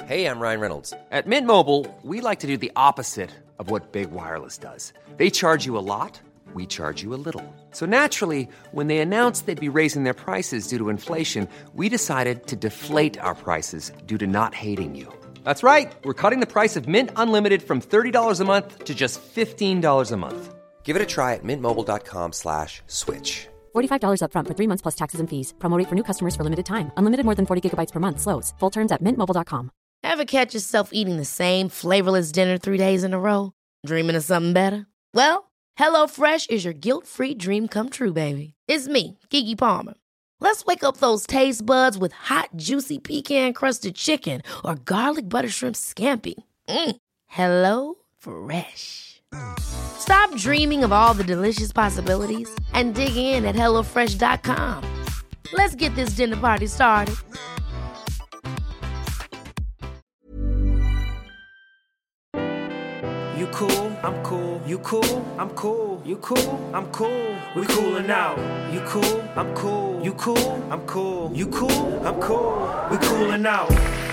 Hey, I'm Ryan Reynolds. At Mint Mobile, we like to do the opposite of what Big Wireless does. They charge you a lot, we charge you a little. So naturally, when they announced they'd be raising their prices due to inflation, we decided to deflate our prices due to not hating you. That's right. We're cutting the price of Mint Unlimited from $30 a month to just $15 a month. Give it a try at mintmobile.com/switch. $45 up front for 3 months plus taxes and fees. Promo rate for new customers for limited time. Unlimited more than 40 gigabytes per month. Slows full terms at mintmobile.com. Ever catch yourself eating the same flavorless dinner 3 days in a row? Dreaming of something better? Well, HelloFresh is your guilt-free dream come true, baby. It's me, Keke Palmer. Let's wake up those taste buds with hot, juicy pecan-crusted chicken or garlic butter shrimp scampi. Hello Fresh. Stop dreaming of all the delicious possibilities and dig in at HelloFresh.com. Let's get this dinner party started. You cool, I'm cool. You cool, I'm cool. You cool, I'm cool. We coolin' out. You cool, I'm cool. You cool, I'm cool. You cool, I'm cool. We coolin' out.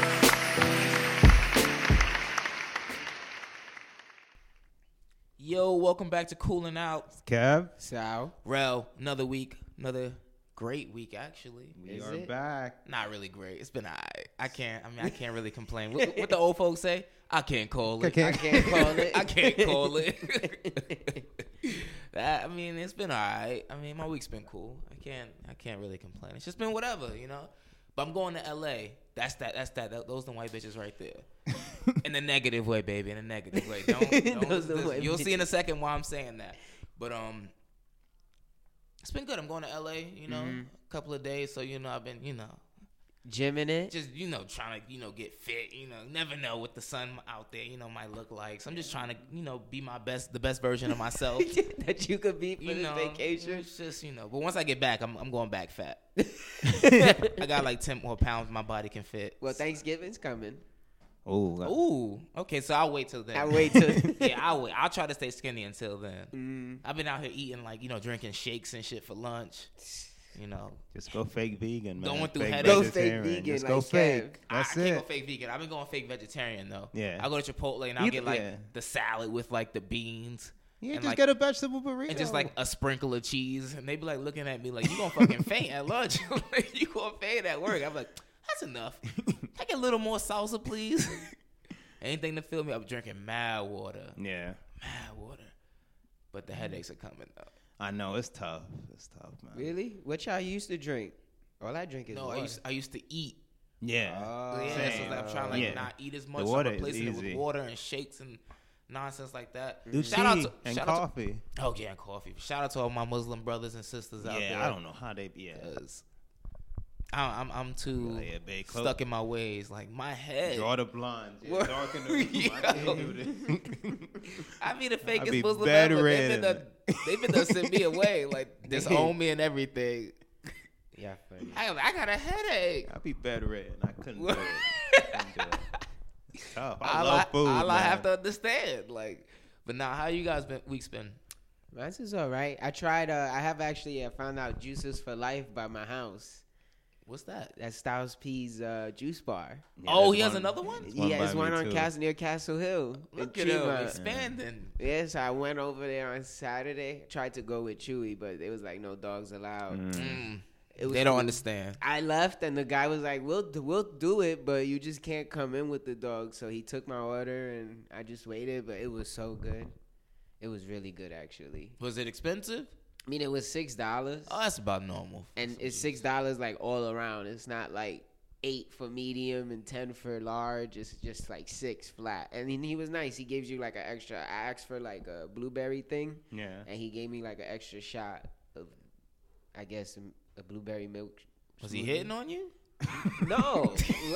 Yo, welcome back to Coolin' Out. Kev, Sal. Rel, another week, another great week actually. we are back. Not really great. It's been alright. I can't really complain. What the old folks say? I can't call it. I can't call it. I can't call it. It's been alright. My week's been cool. I can't really complain. It's just been whatever, you know. But I'm going to LA. That's that. Those the white bitches right there. In a negative way, baby. In a negative way. You'll see in a second why I'm saying that. But it's been good. I'm going to LA. You know, a couple of days. So I've been Gymming it. just trying to get fit. Never know what the sun out there might look like. So I'm just trying to be the best version of myself that you could be for this vacation. It's just but once I get back, I'm going back fat. I got like 10 more pounds my body can fit. Well, Thanksgiving's coming. Ooh. Okay, so I'll wait till then. I'll wait till. Yeah, I'll wait. I'll try to stay skinny until then. I've been out here eating drinking shakes and shit for lunch. Just go fake vegan, man. Going through fake headaches. Go fake vegetarian. vegan, Just like go Kev. fake. I That's can't it. go fake vegan. I've been going fake vegetarian though. Yeah. I go to Chipotle and I'll get the salad with the beans. Yeah, and just get a vegetable burrito. And just a sprinkle of cheese. And they be looking at me like, you gonna fucking faint at lunch. You gonna faint at work. I'm like, that's enough. Can I get a little more salsa, please? Anything to fill me up. Drinking mad water. Yeah. Mad water. But the headaches are coming though. I know, it's tough. It's tough, man. Really? What y'all used to drink? All I drink is water. I used to eat. Yeah. So I'm trying to not eat as much. So I'm replacing it with water and shakes and nonsense like that. Shout out to coffee. And coffee. Shout out to all my Muslim brothers and sisters out there. Yeah, I don't know how they be. I'm too stuck in my ways. Like my head. Draw the blinds. Yeah, darken the room. I can't do this. I be the fakest Muslim ever. They've been to send me away. Like disown me and everything. Yeah, funny. I got a headache. I be bedridden. I couldn't do it. It's tough. I love food. I have to understand. But now, how you guys weeks been? Mine's is all right. I tried. I have actually found out Juices for Life by my house. What's that? That's Styles P's juice bar. Yeah, he has another one? Yeah, it's one on near Castle Hill. Look at him expanding. Yes, I went over there on Saturday. Tried to go with Chewy, but it was no dogs allowed. They don't understand. I left, and the guy was like, we'll do it, but you just can't come in with the dog. So he took my order, and I just waited, but it was so good. It was really good, actually. Was it expensive? It was $6. Oh, that's about normal. And it's $6 all around. It's not $8 for medium and $10 for large. It's just $6 flat. And he was nice. He gives you an extra. I asked for a blueberry thing. Yeah. And he gave me an extra shot of, I guess, a blueberry milk. Was he hitting on you? No.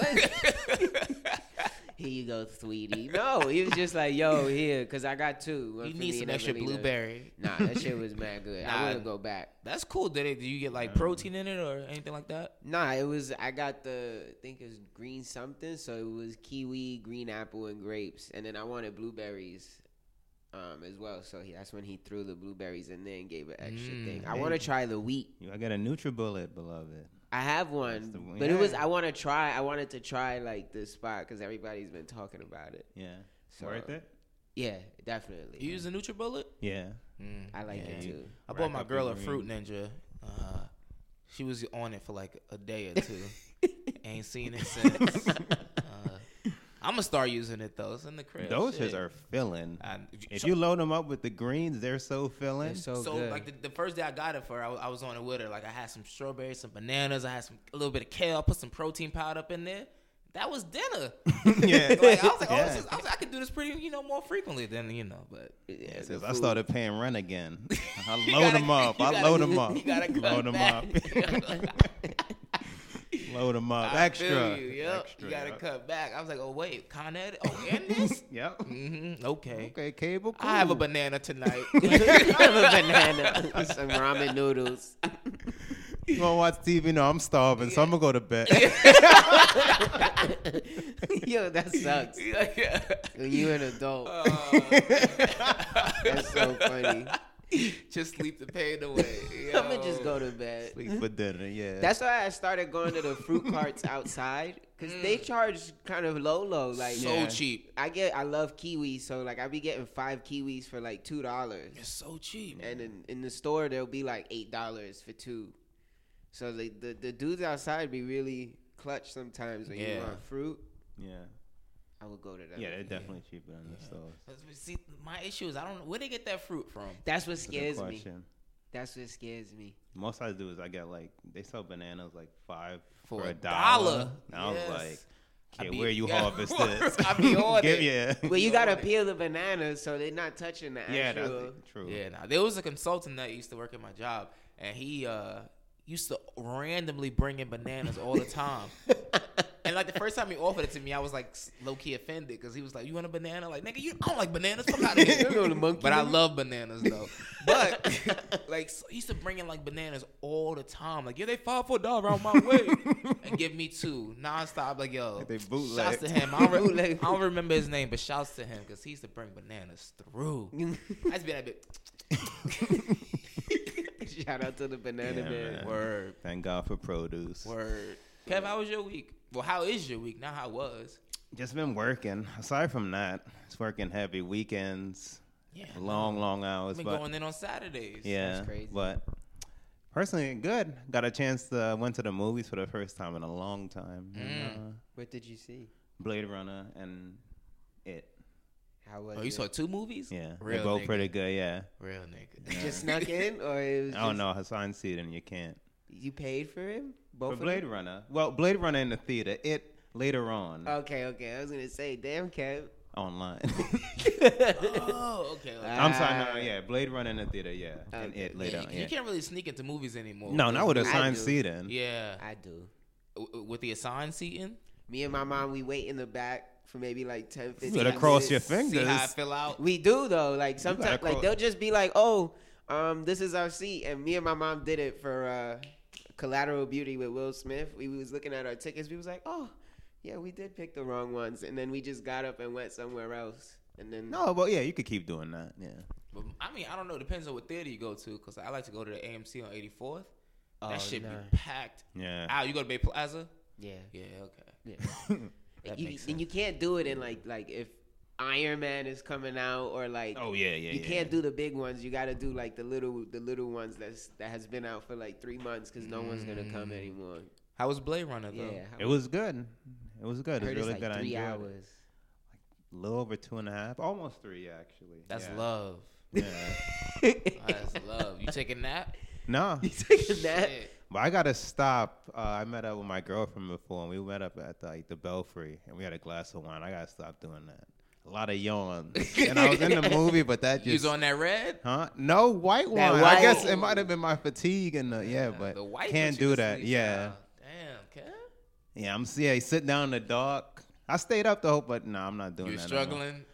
Here you go, sweetie. No, he was just yo, here, because I got two. You need some extra blueberry. Nah, that shit was mad good. I want to go back. That's cool. Do you get protein in it or anything like that? Nah, I got I think it was green something. So it was kiwi, green apple, and grapes. And then I wanted blueberries as well. So that's when he threw the blueberries in there and gave an extra thing. I want to try the wheat. I got a NutriBullet, beloved. I have That's the one, one. but it was. Yeah. I wanted to try like this spot because everybody's been talking about it. Yeah. So- Worth it? Yeah, definitely. You use a NutriBullet? Yeah. I like Yeah. it too. I Rack bought my up girl the a Fruit green. Ninja. She was on it for like a day or two. Ain't seen it since. I'm gonna start using it though. It's in the crib. Those Shit. shits are filling. I- If you load them up with the greens, they're so filling. It's so So good. like the first day I got it for her, I was on it with her. Like I had some strawberries, some bananas, I had a little bit of kale, put some protein powder up in there. That was dinner. Yeah. Like, I was like, Yeah. I could do this pretty, more frequently than but yeah, Since the I food. started paying rent again, I You load gotta- them up. you I gotta- load them up. you gotta cut Load them back. up. Load them up. I Extra. feel you, yep. Extra. You gotta yep. cut back. I was like, oh wait, Con Ed, and this? Yep. Okay. Okay, cable. Cool. I have a banana tonight. I have a banana, some ramen noodles. You wanna watch TV? No, I'm starving, so I'm gonna go to bed. Yo, that sucks. When you're an adult, Uh, that's so funny. Just sleep the pain away. I'm gonna just go to bed. Sleep for dinner. Yeah. That's why I started going to the fruit carts outside because they charge kind of low. Like So Yeah. cheap. I love kiwis, so like I be getting 5 kiwis for like $2, It's so cheap. and in the store they'll be like $8 for 2. So the dudes outside be really clutch sometimes when you Yeah. want fruit. yeah. I would go to them. Yeah, they're definitely cheaper than the stores. See, my issue is I don't know where they get that fruit from. That's what That's a good scares me. question. That's what scares me. Most I do is I get like they sell bananas like 5 For for a $1. dollar. And I was Yes. like, I okay, be- where you yeah. harvest this? I be on it. Yeah. Well, you gotta peel the bananas so they're not touching the Yeah, that's actual. true. Yeah, nah. There was a consultant that used to work at my job, and he used to randomly bring in bananas all the time. And like the first time he offered it to me, I was like low key offended because he was like, "You want a banana?" Like, nigga, I don't like bananas. Fuck out of here. You know the monkey But I nigga? love bananas though. But like, so he used to bring in like bananas all the time. Like, yeah, they $5 for $1 around my way, and give me 2 nonstop. Like, yo, Like they bootleg. shouts to him. I Bootleg. don't remember his name, but shouts to him because he used to bring bananas through. I used to be that bit. Shout out to the banana Yeah, man. man. Word. Thank God for produce. Word. Kev, how was your week? Well, how is your week? Not how it was. Just been working. Aside from that, it's working heavy weekends, Yeah. long hours. I've been But going in on Saturdays. yeah, That's crazy. but personally, good. Got a chance to went to the movies for the first time in a long time. And, What did you see? Blade Runner and It. How was Oh, it? you saw 2 movies? Yeah, Real they're both nigga. pretty good. Yeah. Real nigga. Just snuck in, or it was Oh just, no, Hassan Seaton, you can't. You paid for him? Both For of Blade them? Runner, well, Blade Runner in the theater. It later on Okay. I was gonna say, damn, Kev. online. Oh, okay. okay. I'm sorry, no, yeah, Blade Runner in the theater, yeah, and Okay. It later Yeah, on. you Yeah. can't really sneak into movies anymore. No, not with I Hassan do. Seaton. Yeah. I do. With the assigned seating? Me and my mom, we wait in the back for maybe like 10, 15 You gotta minutes. cross your See how I fingers. fill out? We do though. Like sometimes, gotta like cross- they'll just be like, "Oh, this is our seat," and me and my mom did it for Collateral Beauty with Will Smith. We was looking at our tickets. We was like, "Oh, yeah, we did pick the wrong ones," and then we just got up and went somewhere else. And then No, but yeah, you could keep doing that. Yeah. But, I mean, I don't know. Depends on what theater you go to. Because I like to go to the AMC on 84th. Oh, That shit nah. be packed. Yeah. Out. You go to Bay Plaza? yeah, Yeah, okay. yeah. That you, makes and you can't do it in like if Iron Man is coming out or like Oh yeah. you can't do the big ones. You got to do like the little ones that has been out for like 3 months because no one's gonna come anymore. How was Blade Runner, though? Yeah, It was good. It was good. I It heard was it's really like good. 3 I enjoyed it. hours. A little over 2.5, almost 3 actually. That's Yeah. love. Yeah. That's love. You take a nap? No, You taking that? Shit. but I gotta stop. I met up with my girlfriend before, and we met up at the Belfry, and we had a glass of wine. I gotta stop doing that. A lot of yawns, and I was in the movie, but that You was just on that red? huh? No white wine. That I white- guess it might have been my fatigue and but The white can't put you do to that. sleep. Yeah, Damn, Kev. yeah. I'm sitting down in the dark. I stayed up the whole, but no, I'm not doing You that. struggling?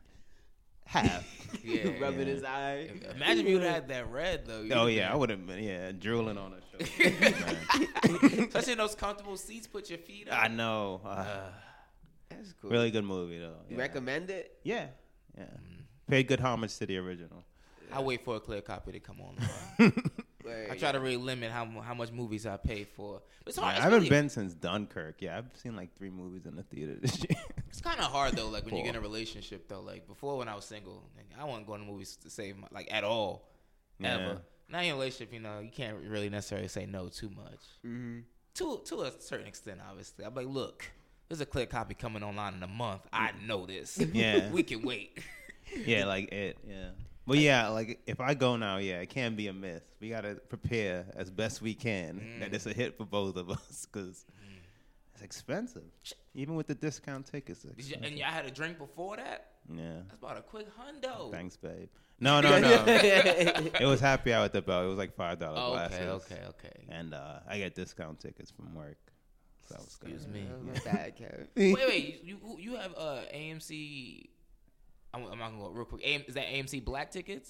Half. Yeah. Rubbing his eye. Imagine if you had that red, though. Oh yeah, I would have been drooling on the show. Especially in those comfortable seats, put your feet up. I know. That's cool. Really good movie though. You Yeah. recommend it? Yeah, yeah. Paid good homage to the original. I'll wait for a clear copy to come on. I try to really limit how much movies I pay for. But it's hard. I haven't been since Dunkirk. Yeah, I've seen like 3 movies in the theater this year. It's kind of hard though. Like when you get in a relationship though. Like before when I was single, like, I wasn't going to movies to save my, like at all, ever. Now in a relationship, you know, you can't really necessarily say no too much. Mm-hmm. To a certain extent, obviously. I'm like, look, there's a clear copy coming online in a month. I know this. Yeah, we can wait. Yeah, like it. Yeah. But yeah, like if I go now, yeah, it can't be a myth. We gotta prepare as best we can that it's a hit for both of us because it's expensive, even with the discount tickets. And y'all had a drink before that? Yeah, that's about a quick hundo. Thanks, babe. No. It was happy hour at the Bell. It was like $5 glasses. Okay. And I get discount tickets from work. So that was good. Excuse me. My bad, Kevin. Wait. You have AMC. I'm not gonna go real quick. Is that AMC Black tickets?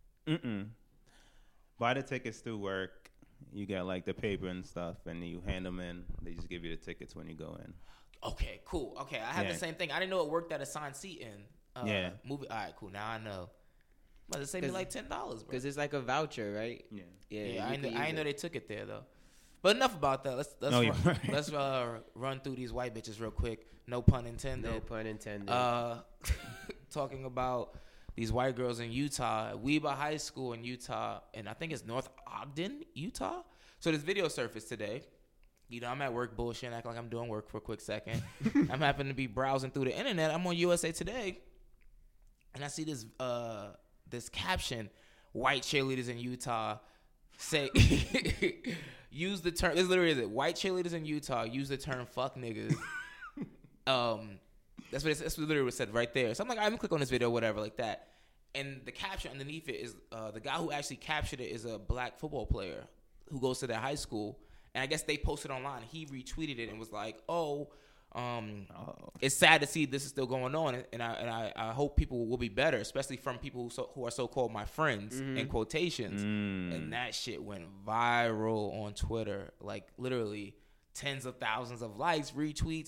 Buy the tickets through work. You get like the paper and stuff, and you hand them in. They just give you the tickets when you go in. Okay, cool. Okay, I have the same thing. I didn't know it worked at assigned seating. Movie. All right, cool. Now I know. But it saved me like $10, bro. Because it's like a voucher, right? Yeah. I didn't know they took it there though. But enough about that. Let's run through these white bitches real quick. No pun intended. No pun intended. Talking about these white girls in Utah, Weeba High School in Utah, and I think it's North Ogden, Utah. So this video surfaced today. You know, I'm at work bullshitting, acting like I'm doing work for a quick second. I'm happening to be browsing through the internet. I'm on USA Today, and I see this caption: "White cheerleaders in Utah say use the term." This literally is it. White cheerleaders in Utah use the term "fuck niggas." That's what literally was said right there. So I'm like, I'm gonna click on this video, whatever, like that. And the caption underneath it is the guy who actually captured it is a black football player who goes to that high school. And I guess they posted online. He retweeted it and was like, it's sad to see this is still going on. And I hope people will be better, especially from people who are so-called my friends, in quotations. And that shit went viral on Twitter. Like, literally tens of thousands of likes, retweets.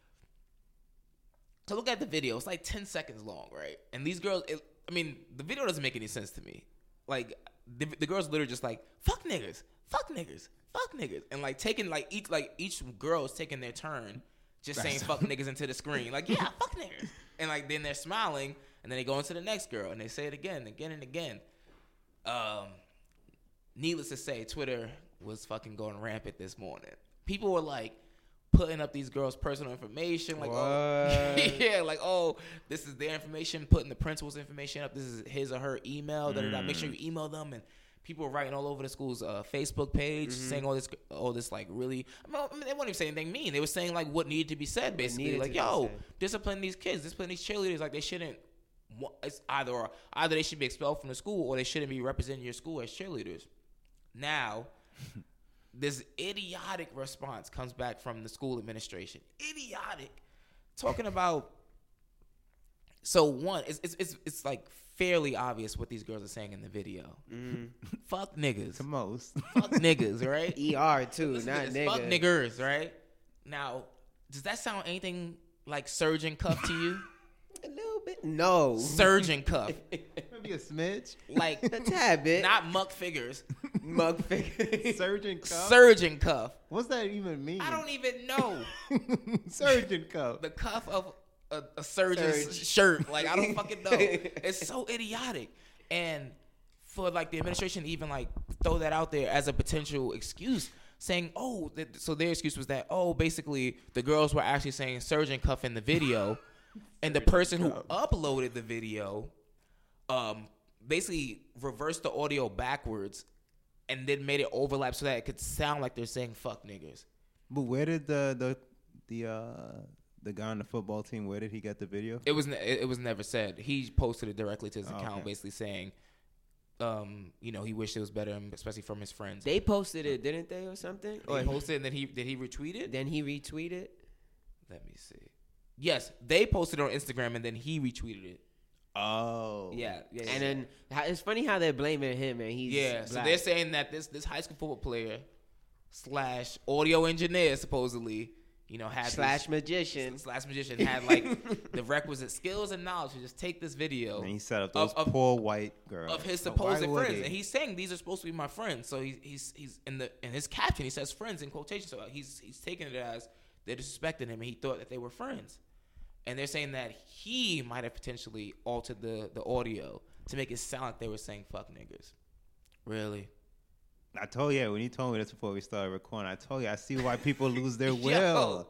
So look at the video. It's like 10 seconds long, right? And these girls, the video doesn't make any sense to me. Like, the girls literally just like, fuck niggas, fuck niggas, fuck niggas. And like taking, like each girl is taking their turn just saying fuck niggas into the screen. Like, yeah, fuck niggas. And like, then they're smiling, and then they go into the next girl, and they say it again and again. Needless to say, Twitter was fucking going rampant this morning. People were like, putting up these girls' personal information, like, this is their information, putting the principal's information up, this is his or her email, make sure you email them, and people were writing all over the school's Facebook page, saying all this like really, they wouldn't even say anything mean, they were saying like what needed to be said, basically, like, discipline these kids, discipline these cheerleaders, like they shouldn't, it's either they should be expelled from the school, or they shouldn't be representing your school as cheerleaders. Now, this idiotic response comes back from the school administration. Idiotic. Talking about, so one, it's like fairly obvious what these girls are saying in the video. Fuck niggas. The most. Fuck niggas, right? ER too, not niggas. Fuck niggers, right? Now, does that sound anything like surgeon cuff to you? A little bit. No. Surgeon cuff. Maybe a smidge. Like a tad bit. Not muck figures. Muck figures. Surgeon cuff. Surgeon cuff. What's that even mean? I don't even know. Surgeon cuff. The cuff of a surgeon's shirt. Like, I don't fucking know. It's so idiotic. And for like the administration to even like throw that out there as a potential excuse, saying, so their excuse was that, basically the girls were actually saying surgeon cuff in the video. And the person who uploaded the video basically reversed the audio backwards and then made it overlap so that it could sound like they're saying fuck niggers. But where did the guy on the football team, where did he get the video? It was never said. He posted it directly to his account, basically saying, he wished it was better, especially from his friends. They posted it, didn't they, or something? They posted it, and then did he retweet it? Then he retweeted. Let me see. Yes, they posted it on Instagram, and then he retweeted it. Oh. Yeah. And then it's funny how they're blaming him, and he's black. So they're saying that this high school football player / audio engineer supposedly had slash magician had like the requisite skills and knowledge to just take this video. And he set up those poor white girls of his supposed friends, and he's saying these are supposed to be my friends. So he's in his caption he says friends in quotation. So he's taking it as they're disrespecting him, and he thought that they were friends. And they're saying that he might have potentially altered the audio to make it sound like they were saying "fuck niggas." Really? I told you when you told me this before we started recording. I told you I see why people lose their will.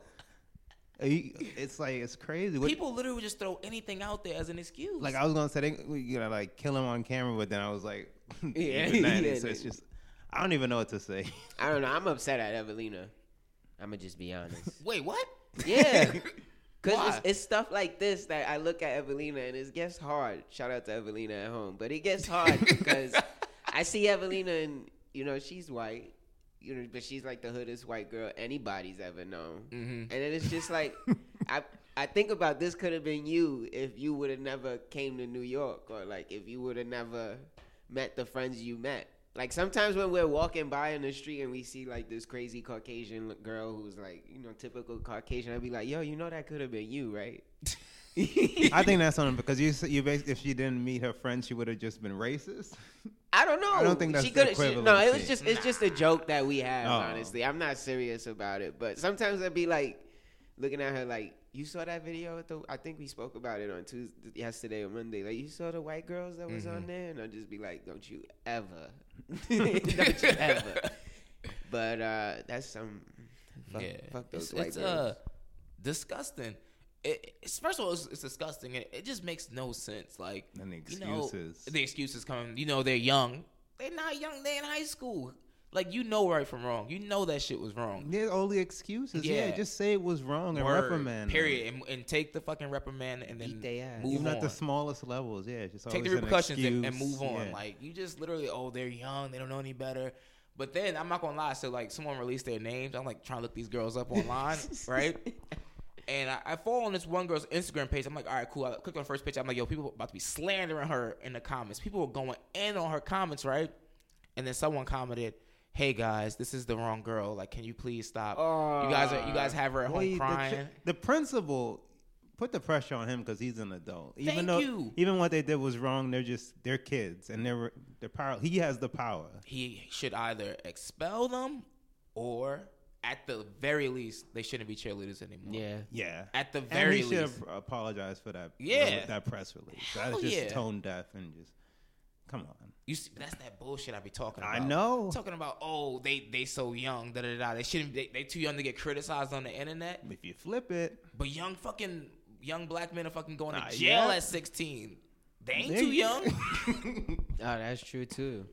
It's like it's crazy. People literally just throw anything out there as an excuse. Like I was gonna say, like kill him on camera, but then I was like, so it's just I don't even know what to say. I don't know. I'm upset at Evelina. I'm gonna just be honest. Wait, what? Yeah. Because it's stuff like this that I look at Evelina and it gets hard. Shout out to Evelina at home. But it gets hard because I see Evelina and, she's white, but she's like the hoodest white girl anybody's ever known. Mm-hmm. And then it's just like, I think about this could have been you if you would have never came to New York or like if you would have never met the friends you met. Like sometimes when we're walking by in the street and we see like this crazy Caucasian girl who's like, typical Caucasian, I'd be like, yo, that could have been you, right? I think that's something because you basically, if she didn't meet her friends, she would have just been racist. I don't know. I don't think that's the equivalent. No, it's just a joke that we have. Honestly, I'm not serious about it. But sometimes I'd be like looking at her like, you saw that video? I think we spoke about it on yesterday or Monday. Like, you saw the white girls that was on there? And I'd just be like, don't you ever. Don't you ever. But that's some... Fuck those white girls. Disgusting. First of all, it's disgusting. It just makes no sense. Like, and the excuses. The excuses coming. They're young. They're not young. They're in high school. Like, right from wrong. That shit was wrong. Yeah, all the excuses. Yeah, just say it was wrong and reprimand. Period. And take the fucking reprimand and then move even on. at the smallest levels. Yeah, just take the repercussions and move on. Yeah. Like, you just literally, they're young. They don't know any better. But then, I'm not going to lie. So, like, someone released their names. I'm, like, trying to look these girls up online, right? And I follow on this one girl's Instagram page. I'm like, all right, cool. I clicked on the first page. I'm like, yo, people about to be slandering her in the comments. People were going in on her comments, right? And then someone commented, hey guys, this is the wrong girl. Like, can you please stop? You guys have her at home crying. The principal put the pressure on him because he's an adult. Even what they did was wrong. They're kids and they're power. He has the power. He should either expel them or, at the very least, they shouldn't be cheerleaders anymore. Yeah. At the very least, he should have apologized for that. That press release. That's just tone deaf and just come on. You see, that's that bullshit I be talking about. I know. Talking about, they so young, They shouldn't. They too young to get criticized on the internet. If you flip it, but young black men are fucking going to jail at 16. They ain't too young. Oh, that's true too.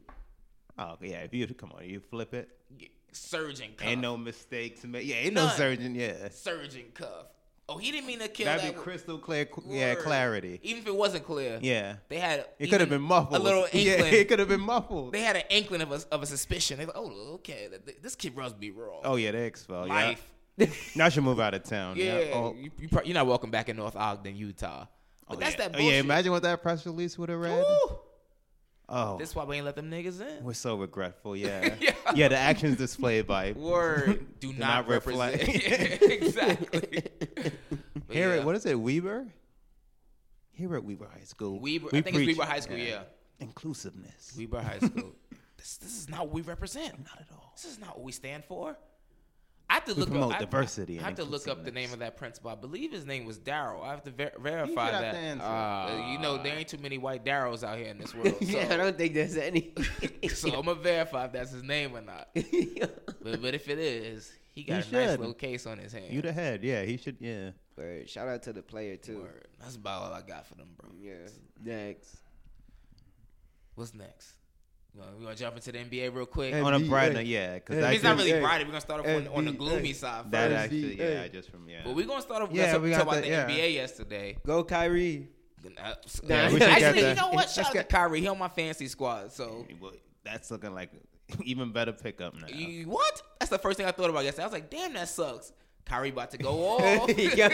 Oh yeah, if you flip it. Surgeon cuff. Ain't no mistakes made. Yeah, ain't no surgeon. Yeah, surgeon cuff. Oh, he didn't mean to kill That'd be crystal clear. Yeah, clarity. Even if it wasn't clear. Yeah. They had. It could have been muffled. A little inkling. Yeah, it could have been muffled. They had an inkling of a suspicion. They were like, oh, okay, this kid must be wrong. Oh yeah, they expelled. Life. Yeah. Now I should move out of town. Yeah. Oh. You're not welcome back in North Ogden, Utah. But that's that bullshit. Yeah, imagine what that press release would have read. Ooh. Oh, this is why we ain't let them niggas in. We're so regretful. Yeah, yeah. The actions displayed by word do not represent. Exactly. What is it? Weber. Here at Weber High School. I think it's Weber High School. Yeah. Inclusiveness. Weber High School. This is not what we represent. Not at all. This is not what we stand for. I have to look promote up diversity. I have to look up the name of that principal. I believe his name was Darryl. I have to verify that. There ain't too many white Darryls out here in this world. Yeah, I don't think there's any. So I'm gonna verify if that's his name or not. But if it is, he got a nice little case on his hand. You the head, yeah. He should, yeah. Word. Shout out to the player too. Word. That's about all I got for them, bro. Yeah. Next. What's next? We gonna jump into the NBA real quick. On a brighter, yeah. It's not really brighter. We're gonna start off on the gloomy side first. That actually, But we're gonna start off. We talked about the NBA yesterday. Go Kyrie. Actually, you know what? Shout out to Kyrie. He on my fantasy squad. So that's looking like even better pickup now. What? That's the first thing I thought about yesterday. I was like, damn, that sucks. Kyrie about to go off.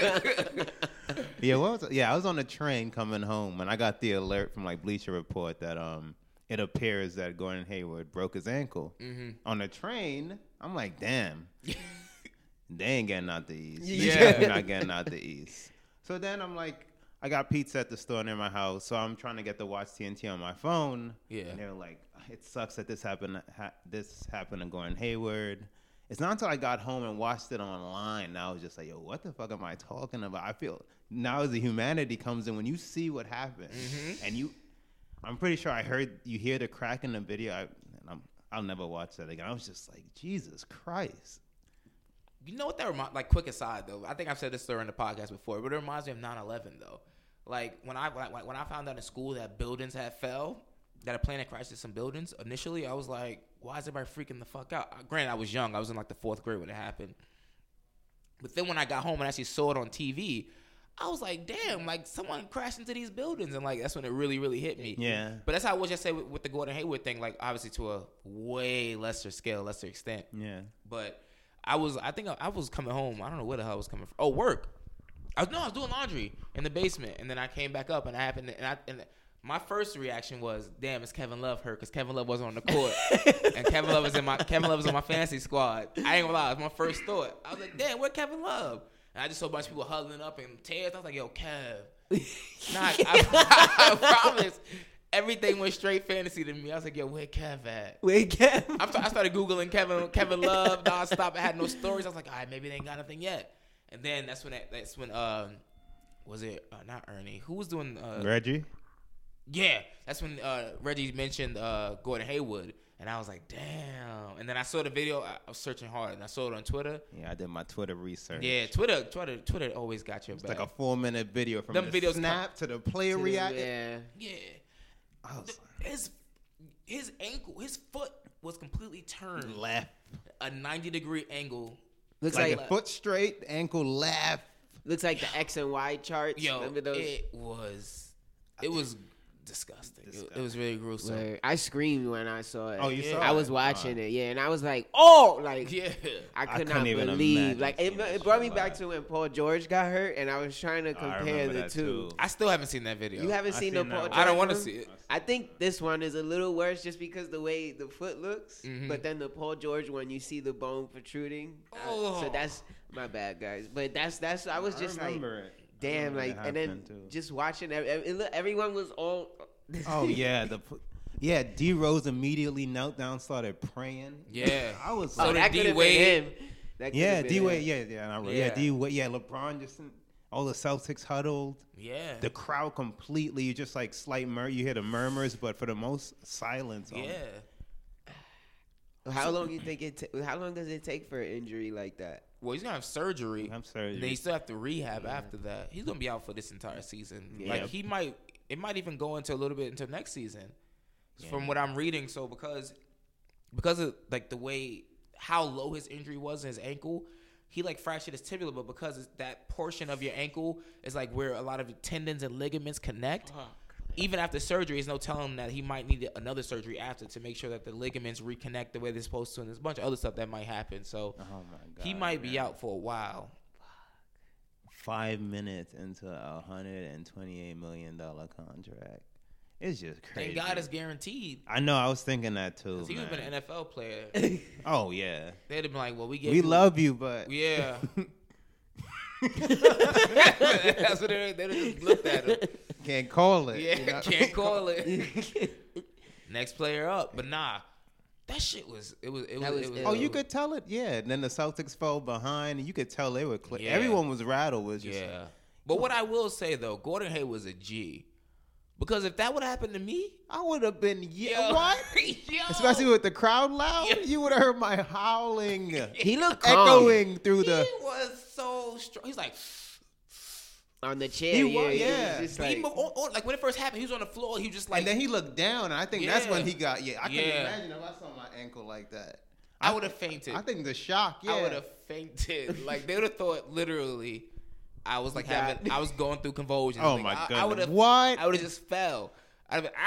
I was on the train coming home and I got the alert from like Bleacher Report that it appears that Gordon Hayward broke his ankle on the train. I'm like, damn. They ain't getting out the East. Yeah. They're not getting out the East. So then I'm like, I got pizza at the store near my house, so I'm trying to get to watch TNT on my phone. Yeah. And they're like, it sucks that this happened to Gordon Hayward. It's not until I got home and watched it online, and I was just like, yo, what the fuck am I talking about? I feel now as the humanity comes in, when you see what happened, and I'm pretty sure you hear the crack in the video, I'll never watch that again. I was just like, Jesus Christ. You know what that reminds? Like, quick aside though, I think I've said this story in the podcast before, but it reminds me of 9/11 though. Like when I found out in school that buildings had fell, that a plane had crashed into some buildings. Initially, I was like, why is everybody freaking the fuck out? Granted, I was young. I was in like the 4th grade when it happened. But then when I got home and actually saw it on TV, I was like, damn, like someone crashed into these buildings. And like, that's when it really, really hit me. Yeah. But that's how I was just say with the Gordon Hayward thing, like obviously to a way lesser scale, lesser extent. Yeah. But I think I was coming home. I don't know where the hell I was coming from. Oh, work. I was doing laundry in the basement. And then I came back up and I happened and my first reaction was, damn, is Kevin Love hurt? Because Kevin Love wasn't on the court. And Kevin Love was on my fantasy squad. I ain't gonna lie, it was my first thought. I was like, damn, where Kevin Love? And I just saw a bunch of people huddling up in tears. I was like, yo, Kev. I promise. Everything went straight fantasy to me. I was like, yo, where Kev at? Where Kev? I started Googling Kevin Love nonstop. I had no stories. I was like, all right, maybe they ain't got nothing yet. And then that's when was it not Ernie? Who was doing Reggie? Yeah, that's when Reggie mentioned Gordon Hayward, and I was like, damn. And then I saw the video. I was searching hard, and I saw it on Twitter. Yeah, I did my Twitter research. Yeah, Twitter always got your back. It's like a 4-minute video from Them the videos snap to the player reaction. Yeah. I was like, His ankle, his foot was completely turned left. a 90-degree angle. Looks Like like a foot straight, ankle left. looks like the X and Y charts. Yo, Remember those? it was disgusting. It was really gruesome. Where I screamed when I saw it. Oh, you saw I it? was watching it, yeah, and I was like, "Oh!" Like, Yeah. I could couldn't not even believe. imagine Like, seeing it that brought shit me back live. to when Paul George got hurt, and I was trying to I compare remember the that two. too. I still haven't seen that video. You haven't I seen the seen Paul that George one. I don't want to one? see it. I think this one is a little worse just because the way the foot looks. Mhm. But then the Paul George one, you see the bone protruding. Oh. So that's my bad, guys. But that's I was just I like, remember it. I damn, remember like, it and then happening, too. just watching everyone was all. Oh yeah, D Rose immediately knelt down, started praying. Yeah. I was So like, did that D could have Wade. been him. That yeah, could've been D Wade, him. yeah, D Wade, yeah, LeBron just all the Celtics huddled. Yeah. The crowd completely just like slight you hear the murmurs, but for the most silence. Yeah. How long you think how long does it take for an injury like that? Well, he's gonna have surgery. I'm sorry. And then he still have to rehab after that. He's gonna be out for this entire season. Yeah. Like it might even go into a little bit into next season, from what I'm reading. So because of like the way how low his injury was in his ankle, he like fractured his tibia, but because it's that portion of your ankle is like where a lot of the tendons and ligaments connect. Even after surgery, there's no telling him that he might need another surgery after to make sure that the ligaments reconnect the way they're supposed to, and there's a bunch of other stuff that might happen. So Oh my God, he might be man. out for a while. 5 minutes into a $128 million contract. It's just crazy. Thank God it's guaranteed. I know. I was thinking that too. If he would have been man. an NFL player, Oh yeah, they'd have been like, well, we get we love you, but Yeah. That's what they'd have just looked at him. can't call it. Yeah, you know? can't call it. Next player up. But nah, that shit was, it was ill. Oh, you could tell it. Yeah. And then the Celtics fell behind, and you could tell they were. Yeah. Everyone was rattled. Was just Yeah. But what I will say, though, Gordon Hayward was a G. Because if that would have happened to me, I would have been. yo, What? yo, Especially with the crowd loud, Yeah. you would have heard my howling He looked calm echoing through he the. was so strong. He's like, on the chair. He yeah, was, he yeah. was just he like, moved like when it first happened, he was on the floor. He was just like, And then he looked down, and I think that's when Yeah. he got. Yeah, I couldn't Yeah. imagine if I saw my ankle like that. I would have fainted. I think the shock. Yeah. I would have fainted. Like they would have thought literally, I was like I was going through convulsions. Oh Like, my I goodness. would have. What? I would have just fell. I'd have been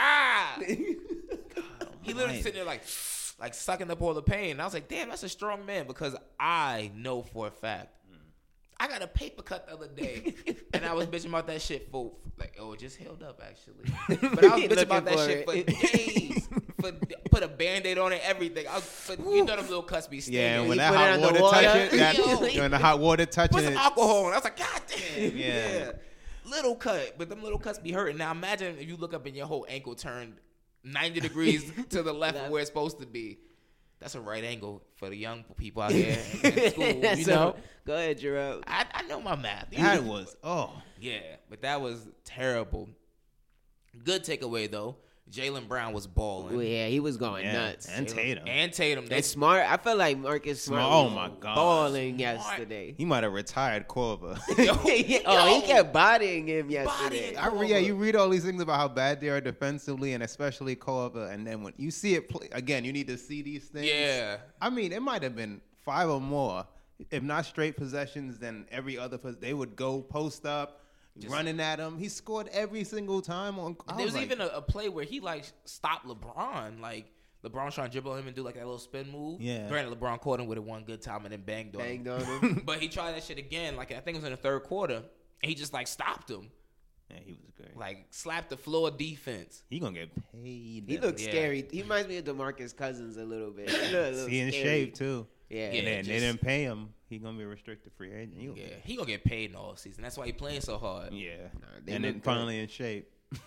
He literally sitting there like sucking up all the pain. And I was like, damn, that's a strong man because I know for a fact. I got a paper cut the other day, and I was bitching about that shit for like, oh, it just healed up actually. But I was bitching about that Looking shit for for it. days. put a Band-Aid on it, everything. You know them little cuts be stinging. Yeah, and when He that put it hot on the water water. touch it, when the hot water touching Put some it, alcohol on. I was like, God damn. Yeah. Little cut, but them little cuts be hurting. Now imagine if you look up and your whole ankle turned 90 degrees to the left of where it's supposed to be. That's a right angle for the young people out here in school, you know? Go ahead, Jerome. I know my math. that was Yeah, but that was terrible. Good takeaway, though. Jaylen Brown was balling. Oh, yeah, he was going nuts. and Tatum. And Tatum. That's smart. I felt like Marcus Smart Oh was my God. balling yesterday. He might have retired Korver. He kept bodying him yesterday. You read all these things about how bad they are defensively, and especially Korver, and then when you see it play again, you need to see these things. Yeah. I mean, it might have been 5 or more, if not straight possessions. Then every other they would go post up. Running at him, he scored every single time. There was even a play where he stopped LeBron. Like LeBron trying to dribble him and do that little spin move. Yeah. Granted, LeBron caught him with it one good time and then banged on on him. But he tried that shit again. I think it was in the third quarter. And he just stopped him. Yeah, he was great. Slapped the floor defense. He gonna get paid. He looks scary. He reminds me of DeMarcus Cousins a little bit. He in shape too. Yeah. And then they didn't pay him. He gonna be a restricted free agent. He gonna get paid in all season. That's why he playing so hard. Yeah. they And then look finally in shape.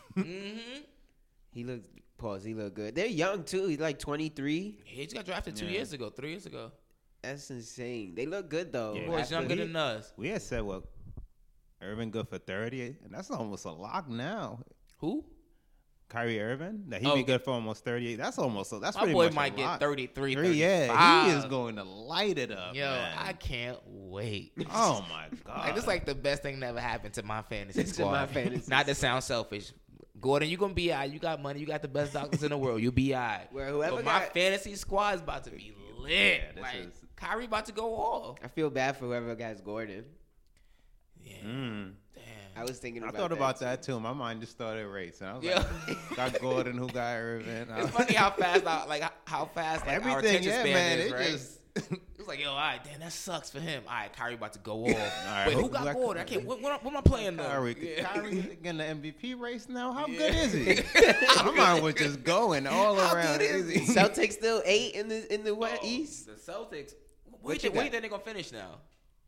He looked. He looked good. They're young too. He's like 23. He just got drafted 3 years ago. That's insane. They look good though. Yeah. Boy's younger than us. We had said Irvin good for 30, and that's almost a lock now. Who? Kyrie Irving, that he'd be good for almost 38. That's My pretty boy much might a get lock. 33, 35. Yeah, he is going to light it up. Yo, man. I can't wait. Oh my God. This is the best thing that ever happened to my fantasy To squad. my fantasy Not to sound selfish. Gordon, you gonna be all right. You got money. You got the best doctors in the world. You'll be all right. Well, whoever but my got- fantasy squad is about to be lit. this is- Kyrie about to go off. I feel bad for whoever got Gordon. Yeah. Mm. I was thinking I about thought about that too. My mind just started racing. I was Yeah. like, got Gordon, who got Irvin. It's funny how fast our Everything, attention yeah, span man. is, It right? just It's like, yo, all right, damn, that sucks for him. All right, Kyrie about to go off. right, Wait, who who got got- Gordon? I can't. What am I playing though? Kyrie, Yeah. Kyrie in the MVP race now. How good is he? My mind was just going all How around. good is he? Celtics still 8 in the West Oh, East. The Celtics. What Where you do you got? think they're gonna finish now?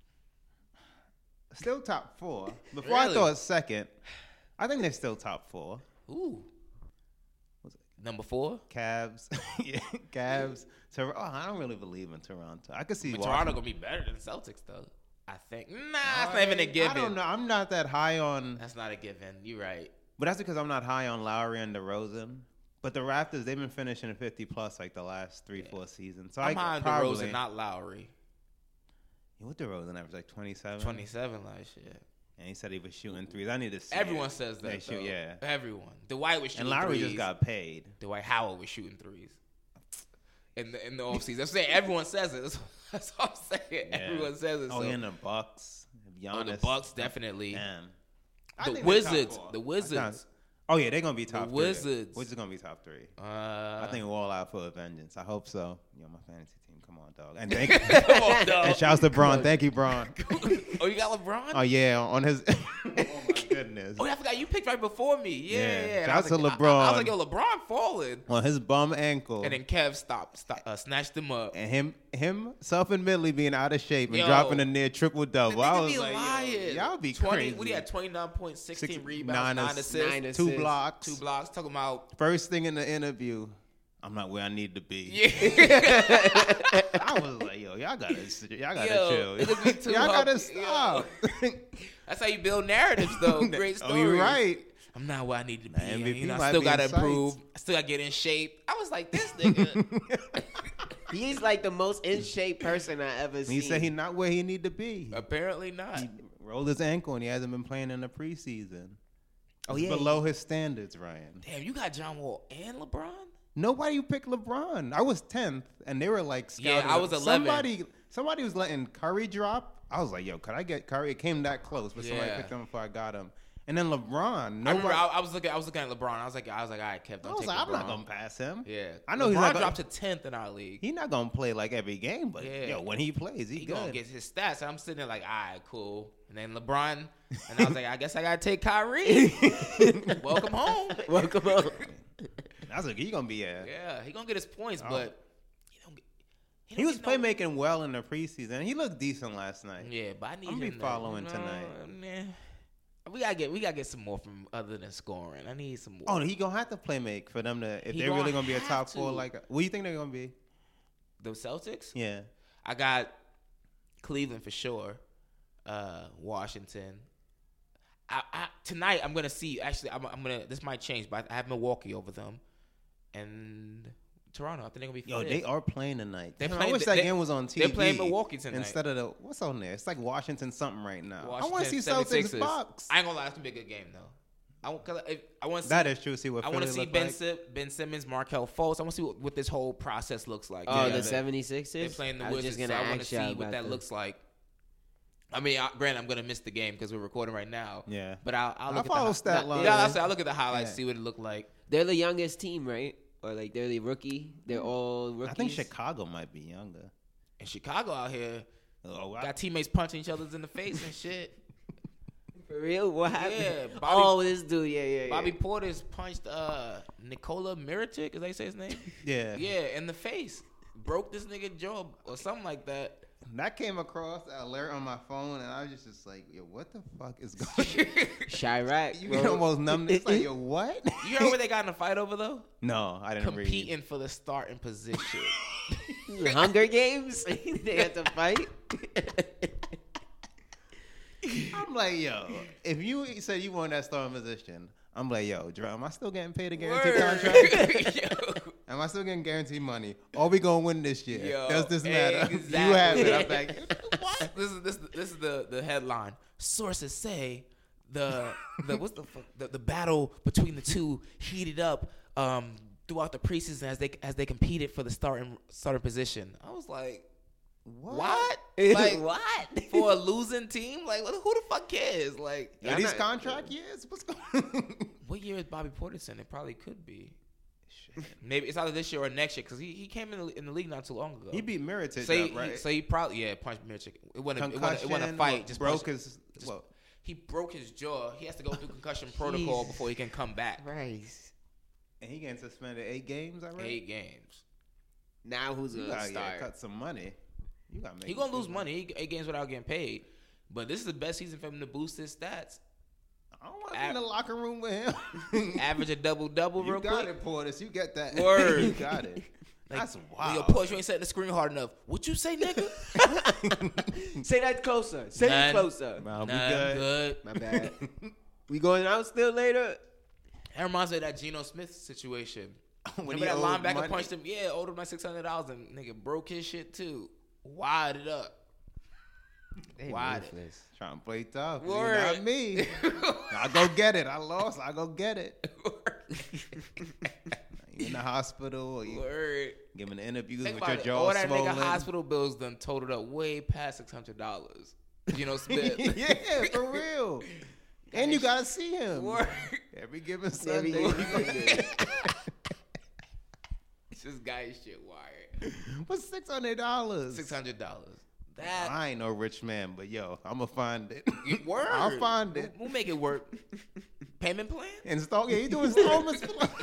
Still top 4. Before I Really? thought second. I think they're still top 4. Ooh. Number 4. Cavs, yeah, Cavs. I don't really believe in Toronto. I could see But Washington. Toronto gonna be better than Celtics though. I think. Nah, it's not even a given. I don't know. I'm not that high on, That's not a given. You're right. but that's because I'm not high on Lowry and DeRozan. But the Raptors, they've been finishing 50 plus the last 3-4 seasons. So I'm I high on probably DeRozan, not Lowry. What DeRozan average 27? 27 last year. And he said he was shooting threes. I need to see. Everyone it. says that. They shoot, though. yeah. Everyone. Dwight was shooting And Lowry threes. just got paid. Dwight Howard was shooting threes. In the offseason. I'm saying everyone says it. That's what I'm saying. Yeah. Everyone says it. Oh, so. yeah, and the Bucks. Giannis. Oh, the Bucks definitely. Damn. I The think they're top Wizards. 4. The Wizards. Oh yeah, they're gonna be top. Wizards. 3. Wizards gonna be top 3. I think we're all out for a vengeance. I hope so. My fantasy team. Come on, dog. And thank you. Come on, dog. And shouts to Braun. Thank you, Braun. Oh, you got LeBron? Oh yeah, on his. Oh my goodness. Oh, yeah, I forgot you picked right before me. Yeah. Yeah. And I was Shouts to like, LeBron. I was like, yo, LeBron falling. On his bum ankle. And then Kev snatched him up. And him self-admittedly being out of shape and Yo. dropping a near triple double. I Nigga was be like, lying. yo, y'all be 20, crazy. What do you had? 29 points, 16 rebounds, 9 9 assists, 9 2 assists. blocks. 2 blocks. Talking about First thing in the interview, I'm not where I need to be. yeah. I was like, yo, y'all gotta Yo, chill. it'll be too Y'all gotta hard. stop. That's how you build narratives, though. Great stories. Oh, you're right. I'm not where I need to be. MVP I might still be gotta in sights. improve. I still gotta get in shape. I was like, this nigga. He's like the most in shape person I ever seen. He said he's not where he need to be. Apparently not. He rolled his ankle and he hasn't been playing in the preseason. Oh, It's yeah. below his standards, Ryan. Damn, you got John Wall and LeBron? Nobody picked LeBron. I was 10th, and they were like, Yeah, scouting. I was 11. Somebody was letting Curry drop. I was like, yo, could I get Curry? It came that close, but somebody Yeah. picked him before I got him. And then LeBron. I Nobody, remember I was looking at LeBron. I was like, all right, Kev, I don't was take like, LeBron. I'm not gonna pass him. Yeah, I know LeBron he's not gonna, dropped to 10th in our league. he's not gonna play like every game, but Yeah. yo, when he plays, he He good. gonna get his stats. And I'm sitting there like, all right, cool. And then LeBron, and I was like, I guess I gotta take Kyrie. Welcome home. Welcome home. He gonna be Yeah, he gonna get his points, but he was playmaking well in the preseason. He looked decent last night. Yeah, but I need I'm him be following tonight. We gotta get some more from other than scoring. I need some more. Oh, he gonna have to play make for them to if He they're really gonna gonna be a have top to. four. Like, what do you think they're gonna be? The Celtics? Yeah, I got Cleveland for sure. Washington. Tonight I'm gonna see. Actually, I'm gonna. This might change, but I have Milwaukee over them, and Toronto. I think they're gonna be. yo, fifth. they are playing tonight. They're Damn, playing- I wish that they- game was on TV. they're playing Milwaukee tonight. instead of what's on there. It's like Washington something right now. I Washington want to see 76ers. Celtics Bucks. I ain't gonna lie, it's gonna be a good game though. I want to see. That is true. See what I want to Philly see look like. Ben Simmons, Markelle Fultz. I want to see what this whole process looks like. Oh, Yeah, the they- 76ers? They're playing the I was Wizards, just so gonna I want to ask you see what about that the- looks like. I mean, granted, I'm gonna miss the game because we're recording right now. Yeah. but I'll look follow at stat the line. Yeah, I'll look at the highlights, Yeah. see what it looked like. They're the youngest team, right? Or like they're the rookie. They're all rookies. I think Chicago might be younger. And Chicago out here Oh, got teammates punching each other in the face and shit. For real? What happened? Yeah, Bobby- oh, this dude. Yeah. Bobby Portis punched Nikola Mirotic, is that you say his name? Yeah. Yeah, in the face. Broke this nigga jaw or something like that. That came across an alert on my phone, and I was just like, yo, what the fuck is going on? Chirac. You bro. get almost numb. It's like, yo, what? You heard what they got in a fight over though? No, I didn't Competing for the starting position. Hunger Games. They had to fight. I'm like, yo, if you said you want that starting position, I'm like, yo, Dre, am I still getting paid a guaranteed contract? Yo. Am I still getting guaranteed money? Are we gonna win this year? Yo, Does this matter? exactly. You have it. I'm like, what? This is the headline. Sources say the battle between the two heated up throughout the preseason as they competed for the starting position. I was like, what? Like What? for a losing team? Like who the fuck cares? Like Are these contract years? What's going on? what year is Bobby Portis in? It probably could be. Maybe it's either this year or next year because he came in the league not too long ago. He beat Mirotic, So right? he probably punched Mirotic. It wasn't a Concussion, fight. Just broke punched- his. just- Well, He broke his jaw. He has to go through concussion protocol Jesus before he can come back. Christ. and he getting suspended 8 games already. 8 games. Now who's You gonna gotta start? cut some money. You gotta make. He gonna lose money. 8 games without getting paid. But this is the best season for him to boost his stats. I don't want to be in the locker room with him. Average a double-double You real got quick. it, Portis. You get that. Word. You got it. Like, That's Yo, wild. Portis, you ain't setting the screen hard enough. What you say, nigga? Say that closer. Say None. it closer. Nah, we Nah, I'm good. good. My bad. We going out still later? That reminds me of that Geno Smith situation. When Remember he that owed linebacker money. punched him? Yeah, owed him like $600 and nigga broke his shit too. Wired it up. Wired it. Trying to play tough. Word. Not me. I go get it. I lost. I go get it. You in the hospital or you Word. giving interviews Think with about your it. jaw All that swollen. nigga hospital bills done totaled up way past $600. Geno Smith. Yeah, for real. And you gotta see him Word. every given Every Sunday. Sunday. This guy shit wired. What's $600? $600. That I ain't no rich man, but yo, I'ma find it. word. I'll find it. We'll make it work. Payment plan? Install. Yeah, you doing installments.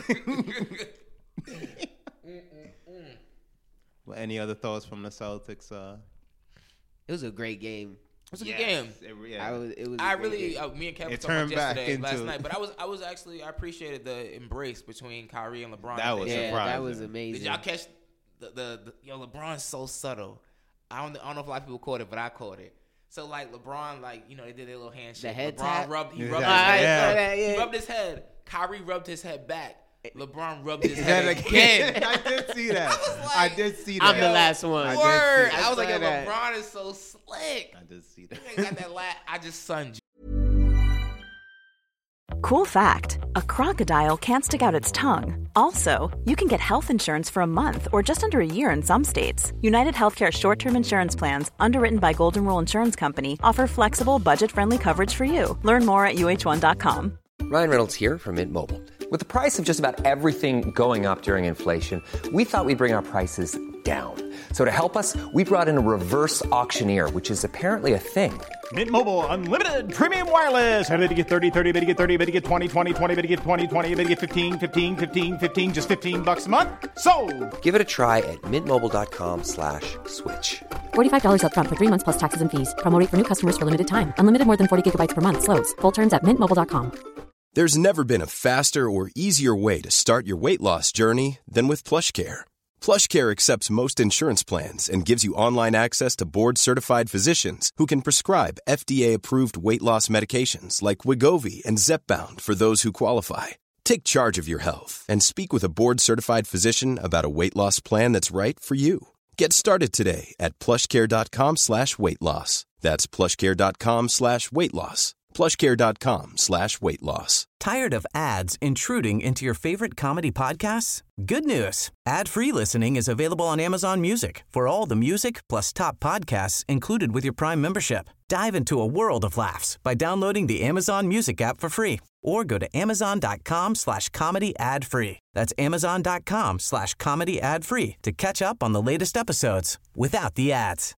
Well, any other thoughts from the Celtics? It was a great game. It was a good game. It was. I a great really, game. me and Kevin It talked about turned back yesterday, last into- night, but I was actually, I appreciated the embrace between Kyrie and LeBron. That was yeah, surprising. that was amazing. Did y'all catch yo, LeBron's so subtle. I don't know if a lot of people caught it, but I caught it. So like LeBron, like, you know, they did their little handshake. The head LeBron tap? rubbed Yeah. his Yeah. head. Yeah. He rubbed his head. Kyrie rubbed his head back. LeBron rubbed his That head again. I did see that. like, I did see that. I'm the last one. I did Word. see I was like, yo, saw that. LeBron is so slick. I did see that. He ain't got that laugh. I just sunned you. Cool fact, a crocodile can't stick out its tongue. Also, you can get health insurance for a month or just under a year in some states. United Healthcare short-term insurance plans, underwritten by Golden Rule Insurance Company, offer flexible, budget-friendly coverage for you. Learn more at UH1.com. Ryan Reynolds here from Mint Mobile. With the price of just about everything going up during inflation, we thought we'd bring our prices down. So to help us, we brought in a reverse auctioneer, which is apparently a thing. Mint Mobile Unlimited Premium Wireless. Ready to get 30, 30, bit to get 30, bit to get 20, 20, 20, bit to get 20, 20, bit to get 15, 15, 15, 15, just $15 a month? Sold! Give it a try at mintmobile.com/switch. $45 up front for 3 months plus taxes and fees. Promo rate for new customers for limited time. Unlimited more than 40 gigabytes per month. Slows full terms at mintmobile.com. There's never been a faster or easier way to start your weight loss journey than with PlushCare. PlushCare accepts most insurance plans and gives you online access to board-certified physicians who can prescribe FDA-approved weight loss medications like Wegovy and Zepbound for those who qualify. Take charge of your health and speak with a board-certified physician about a weight loss plan that's right for you. Get started today at plushcare.com/weight loss. That's plushcare.com/weight loss. plushcare.com/weight loss. Tired of ads intruding into your favorite comedy podcasts? Good news. Ad-free listening is available on Amazon Music for all the music plus top podcasts included with your Prime membership. Dive into a world of laughs by downloading the Amazon Music app for free or go to amazon.com/comedy ad-free. That's amazon.com/comedy ad-free to catch up on the latest episodes without the ads.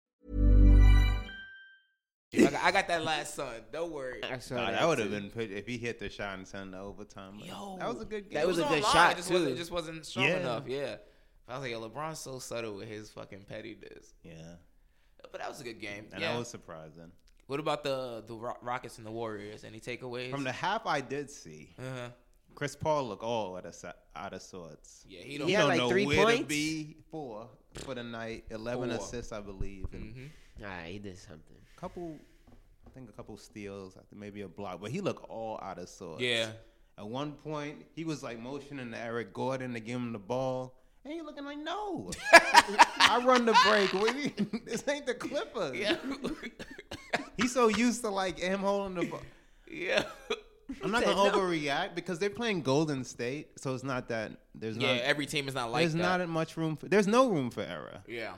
I got that last son. Don't worry. That would have been pretty, if he hit the shot and sent the overtime. Yo, that was a good game. That was a good online. shot, It just wasn't strong Yeah. enough. Yeah. I was like, yo, LeBron's so subtle with his fucking pettiness. Yeah, But that was a good game. and yeah. that was surprising. What about the Rockets and the Warriors? Any takeaways? From the half I did see, Chris Paul looked all out of sorts. Yeah, He don't had don't like know 3 where points? to be for the night. 11 4. assists, I believe. And He did something. I think a couple steals, maybe a block, but he looked all out of sorts. Yeah. At one point, he was like motioning to Eric Gordon to give him the ball, and he looking like, no. I run the break. This ain't the Clippers. Yeah. He's so used to like him holding the ball. Yeah. I'm not gonna overreact because they're playing Golden State, so it's not that Every team is not like there's that. not much room for. There's no room for error. Yeah.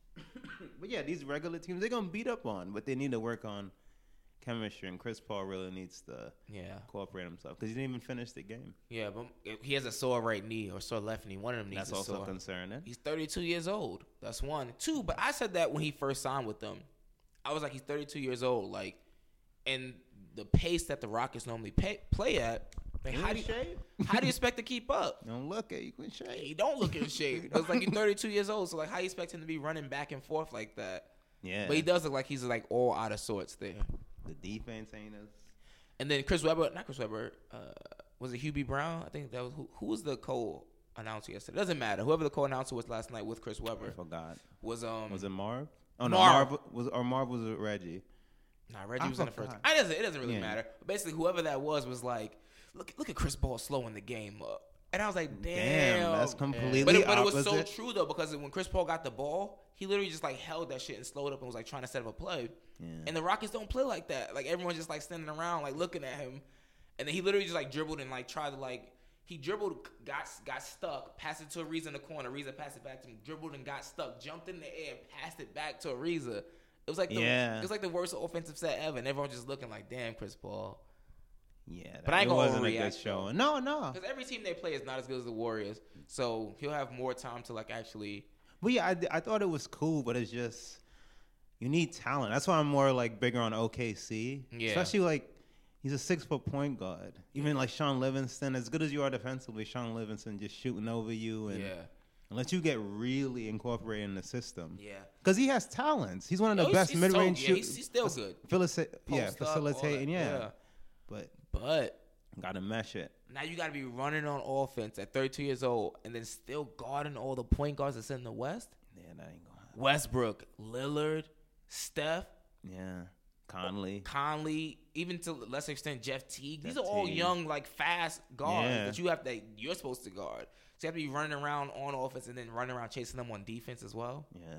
But yeah, these regular teams they're gonna beat up on, but they need to work on chemistry, and Chris Paul really needs to cooperate himself because he didn't even finish the game. Yeah, but he has a sore right knee or sore left knee. One of them needs That's also sore. concerning. He's 32 years old. That's 1. 2, but I said that when he first signed with them. I was like, he's 32 years old. Like, and the pace that the Rockets normally play at, like, how do you expect to keep up? Don't look at you in shape. He don't look in shape. It's like he's 32 years old. So, like, how you expect him to be running back and forth like that? Yeah. But he does look like he's, like, all out of sorts there. The defense ain't as. And then not Chris Webber, was it Hubie Brown? I think that was who was the co-announcer yesterday? Doesn't matter. Whoever the co-announcer was last night with Chris Webber. I forgot. Was it Marv? Oh no, Marv Marv was Reggie. Nah, Reggie was in the first. It doesn't really matter. But basically, whoever that was like, look at Chris Paul slowing the game up. And I was like, damn. That's completely But it was opposite. so true, though, because when Chris Paul got the ball, he literally just, like, held that shit and slowed up and was, like, trying to set up a play. Yeah. And the Rockets don't play like that. Like, everyone's just, like, standing around, like, looking at him. And then he literally just, like, dribbled and, like, tried to, like, he dribbled, got stuck, passed it to Ariza in the corner. Ariza passed it back to him, dribbled and got stuck, jumped in the air, and passed it back to Ariza. It was like the worst offensive set ever, and everyone just looking like, damn, Chris Paul. Yeah, but I ain't gonna wasn't a good showing. No. Because every team they play is not as good as the Warriors, so he'll have more time to like actually. Well, yeah, I thought it was cool, but it's just you need talent. That's why I'm more like bigger on OKC. Yeah, especially like he's a 6-foot point guard. Even like Sean Livingston, as good as you are defensively, Sean Livingston just shooting over you and. Yeah. Unless you get really incorporated in the system. Yeah. Because he has talents. He's one of the best mid-range shooters. He's still good. Facilitating, yeah. But got to mesh it. Now you got to be running on offense at 32 years old and then still guarding all the point guards that's in the West? Yeah, that ain't going to happen. Westbrook, Lillard, Steph. Yeah. Conley, even to a lesser extent, Jeff Teague. These are all young, like, fast guards that you're supposed to guard. So you have to be running around on offense and then running around chasing them on defense as well. Yeah,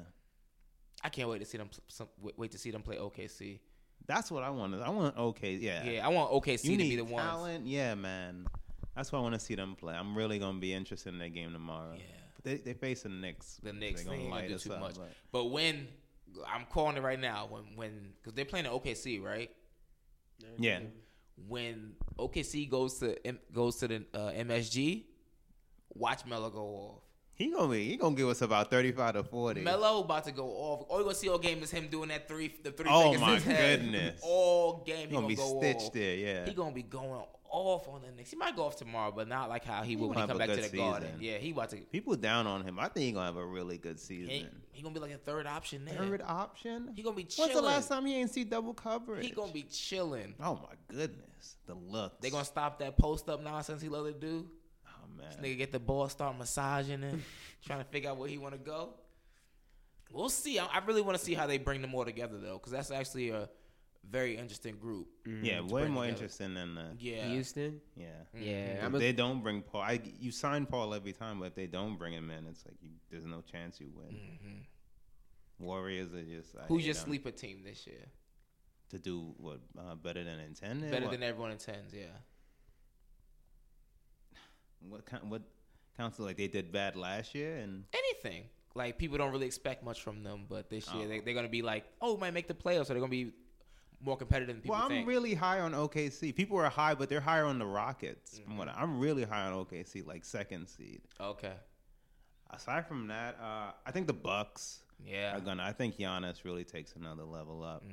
I can't wait to see them. Wait to see them play OKC. That's what I want. I want OKC. Yeah, I want OKC to be the ones. Talent, yeah, man. That's what I want to see them play. I'm really gonna be interested in their game tomorrow. Yeah, but they face the Knicks. The Knicks, they ain't gonna do too much. But when I'm calling it right now, when because they're playing the OKC, right? Yeah. When OKC goes to the MSG. Watch Melo go off. He gonna give us about 35 to 40. Melo about to go off. All you gonna see all game is him doing that three Oh fingers in my his head. goodness! All game He gonna be go stitched off. there. Yeah, He gonna be going off on the Knicks. He might go off tomorrow, but not like how he would when he gonna come have back a to the good Garden. season. Yeah, he about to. People down on him. I think he gonna have a really good season. He gonna be like a third option there. Third option. He gonna be chilling. When's the last time he ain't see double coverage? He gonna be chilling. Oh my goodness, the looks. They gonna stop that post up nonsense he love to do. Oh man, This nigga get the ball, start massaging him, trying to figure out where he want to go. We'll see. I really want to see how they bring them all together though, because that's actually a very interesting group. Yeah, way more interesting than Houston. Yeah, Yeah. If they don't bring Paul, you sign Paul every time, but if they don't bring him in, it's like there's no chance you win. Warriors are just Who's your sleeper team this year? To do what better than intended? Better than everyone intends. Yeah. What counts like they did bad last year and Anything. Like people don't really expect much from them, but this year they're gonna be like, oh, we might make the playoffs, so they're gonna be more competitive than people Well, I'm think. really high on OKC. People are high, but they're higher on the Rockets. From what I'm really high on OKC, like second seed. Okay. Aside from that, I think the Bucks. Yeah. Are gonna. I think Giannis really takes another level up.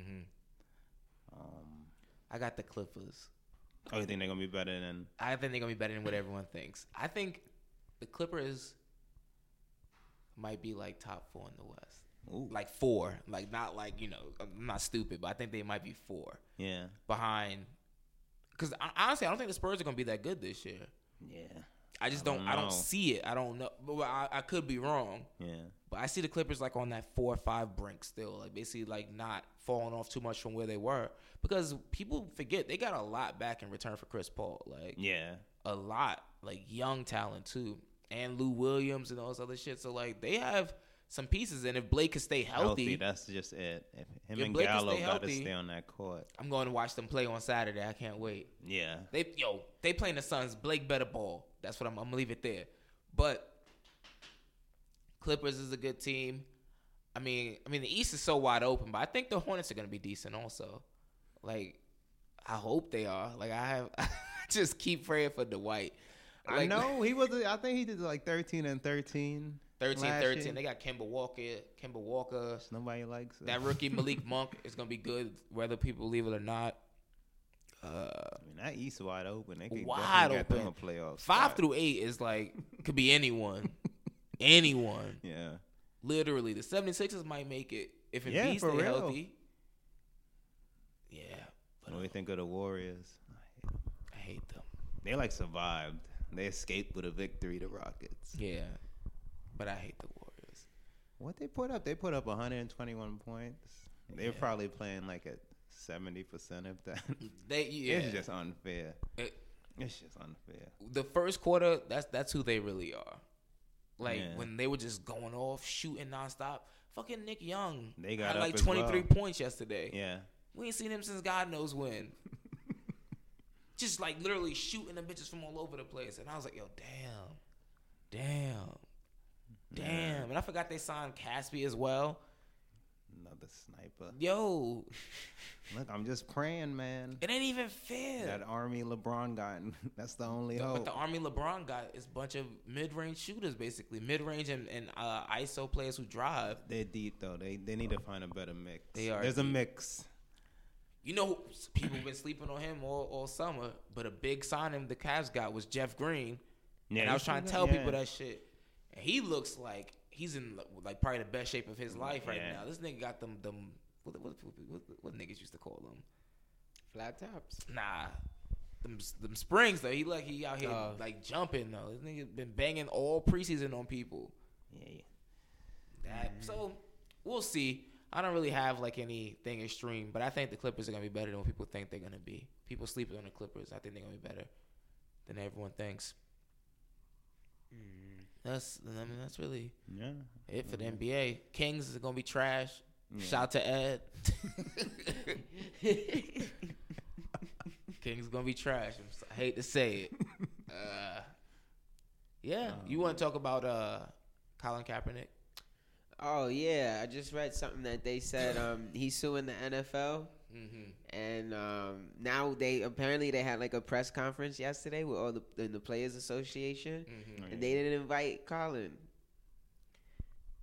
I got the Clippers. Oh, you think they're gonna be better than? I think they're gonna be better than what everyone thinks. I think the Clippers might be like top 4 in the West. Ooh. Like 4. Like not like, I'm not stupid, but I think they might be 4. Yeah. Behind. Because honestly, I don't think the Spurs are gonna be that good this year. Yeah. I just don't. I don't see it. I don't know. But I could be wrong. Yeah. But I see the Clippers like on that 4 or 5 brink still, like basically like not falling off too much from where they were, because people forget they got a lot back in return for Chris Paul. Like a lot, like young talent too, and Lou Williams and all this other shit. So like they have some pieces, and if Blake can stay healthy, that's just it. If him if and Blake can Gallo stay got to healthy, stay on that court. I'm going to watch them play on Saturday. I can't wait. Yeah. They playing the Suns. Blake better ball. That's what I'm gonna leave it there. But Clippers is a good team. I mean, the East is so wide open, but I think the Hornets are gonna be decent also. Like, I hope they are. Like, I just keep praying for Dwight. Like, I know he was. I think he did like 13 and 13. 13. They got Kemba Walker. Nobody likes it. That rookie Malik Monk is gonna be good, whether people believe it or not. I mean, that East wide open. They could Wide definitely open. get them a playoff 5 through 8 is like could be anyone. Anyone. Yeah. Literally, the 76ers might make it if Yeah, Embiid for stay real. healthy. Yeah. What do you think of the Warriors? I hate them. They like survived. They escaped with a victory. The Rockets. Yeah. But I hate the Warriors. What they put up? They put up 121 points. They're probably playing like at 70% of that. It's just unfair. It's just unfair. The first quarter, that's who they really are. Like Yeah. when they were just going off, shooting nonstop. Fucking Nick Young. They got had up like as 23 well. points yesterday. Yeah. We ain't seen him since God knows when. Just like literally shooting the bitches from all over the place. And I was like, yo, damn. And I forgot they signed Caspi as well. Another sniper. Yo. Look, I'm just praying, man. It ain't even fair. That Army LeBron got. That's the only But hope. the Army LeBron got is a bunch of mid-range shooters, basically. Mid-range and ISO players who drive. They're deep, though. They need to find a better mix. They are There's a deep. mix. You know, people have been sleeping on him all summer, but a big signing the Cavs got was Jeff Green. Yeah, and I was you trying to see tell that? people that shit. And he looks like he's in like probably the best shape of his life right Yeah. now. This nigga got them what niggas used to call them? Flat tops. Nah. Them springs though. He out here like jumping though. This nigga been banging all preseason on people. Yeah. So we'll see. I don't really have like anything extreme, but I think the Clippers are gonna be better than what people think they're gonna be. People sleeping on the Clippers. I think they're gonna be better than everyone thinks. That's really it for the NBA. Kings is gonna be trash. Yeah. Shout out to Ed. Kings gonna be trash. I hate to say it. You want to talk about Colin Kaepernick? Oh yeah, I just read something that they said he's suing the NFL, and now they had like a press conference yesterday with all the Players Association, and they didn't invite Colin.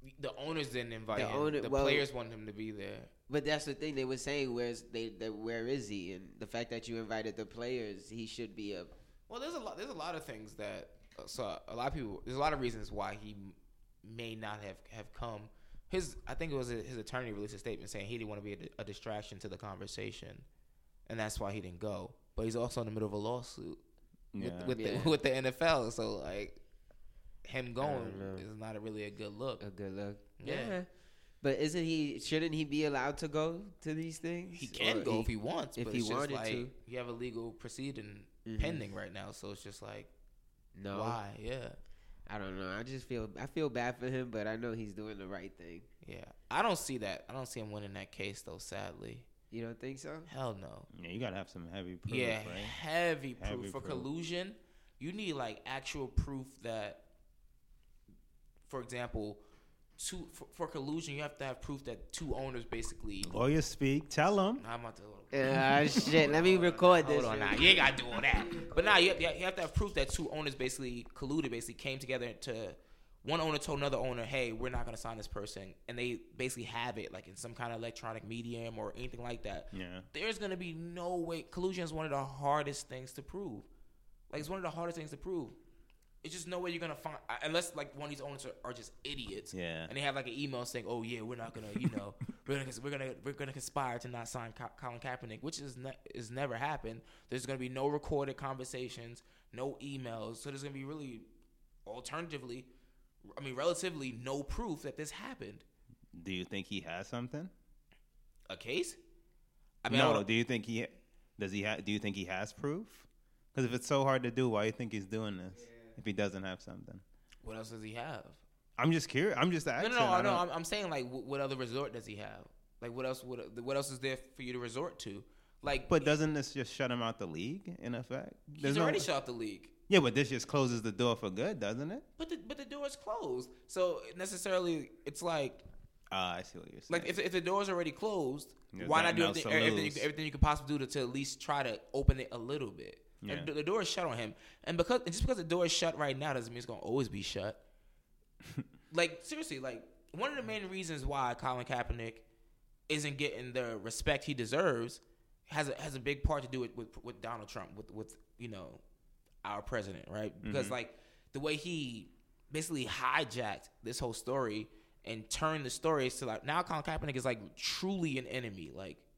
The owners didn't invite him. owner- The well- players wanted him to be there. But that's the thing they were saying. Where is he? And the fact that you invited the players, he should be a. Well, there's a lot of things that a lot of people. There's a lot of reasons why he may not have come. I think it was his attorney released a statement saying he didn't want to be a distraction to the conversation, and that's why he didn't go. But he's also in the middle of a lawsuit with the NFL, so like him going is not really a good look. A good look. Yeah. But shouldn't he be allowed to go to these things? He can go if he wants, if but he it's just wanted like to. you have a legal proceeding pending right now, so it's just like No. why? Yeah. I don't know. I feel bad for him, but I know he's doing the right thing. Yeah. I don't see that. I don't see him winning that case though, sadly. You don't think so? Hell no. Yeah, you gotta have some heavy proof, Yeah, right? heavy proof. Heavy For proof. collusion, you need like actual proof that, for example, for collusion, you have to have proof that two owners basically. Lawyers speak. Tell them. I'm about to. Shit. Let me record this. Hold on now. You ain't got to do all that. But now you have to have proof that two owners basically colluded, basically came together to. One owner told another owner, hey, we're not going to sign this person. And they basically have it like in some kind of electronic medium or anything like that. Yeah. There's going to be no way. Collusion is one of the hardest things to prove. Like, it's one of the hardest things to prove. It's just no way you're going to find, unless like one of these owners are just idiots. Yeah. And they have like an email saying, oh, yeah, we're not going to, we're going to conspire to not sign Colin Kaepernick, which is never happened. There's going to be no recorded conversations, no emails. So there's going to be really, relatively no proof that this happened. Do you think he has something? A case? Do you think he does? Do you think he has proof? Because if it's so hard to do, why do you think he's doing this? If he doesn't have something, What else does he have? I'm just curious. I'm just asking. No. I'm saying like, what other resort does he have? Like, what else is there for you to resort to? Like, but doesn't this just shut him out the league in effect? He's already shut out the league. Yeah, but this just closes the door for good, doesn't it? But the door is closed, so necessarily it's like. I see what you're saying. Like if the door's already closed, There's why not do nothing else to everything lose. you could possibly do to at least try to open it a little bit? Yeah. And the door is shut on him, and just because the door is shut right now doesn't mean it's gonna always be shut. Like seriously, like one of the main reasons why Colin Kaepernick isn't getting the respect he deserves has a big part to do with Donald Trump, with our president, right? Because like the way he basically hijacked this whole story and turned the stories to like now Colin Kaepernick is like truly an enemy,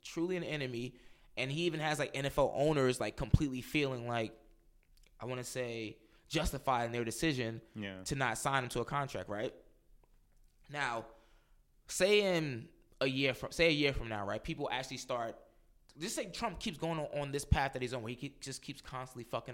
and he even has like NFL owners like completely feeling like, I want to say, justified in their decision to not sign him to a contract, right? Now, say a year from now, right? People actually start. Just say Trump keeps going on this path that he's on, where he just keeps constantly fucking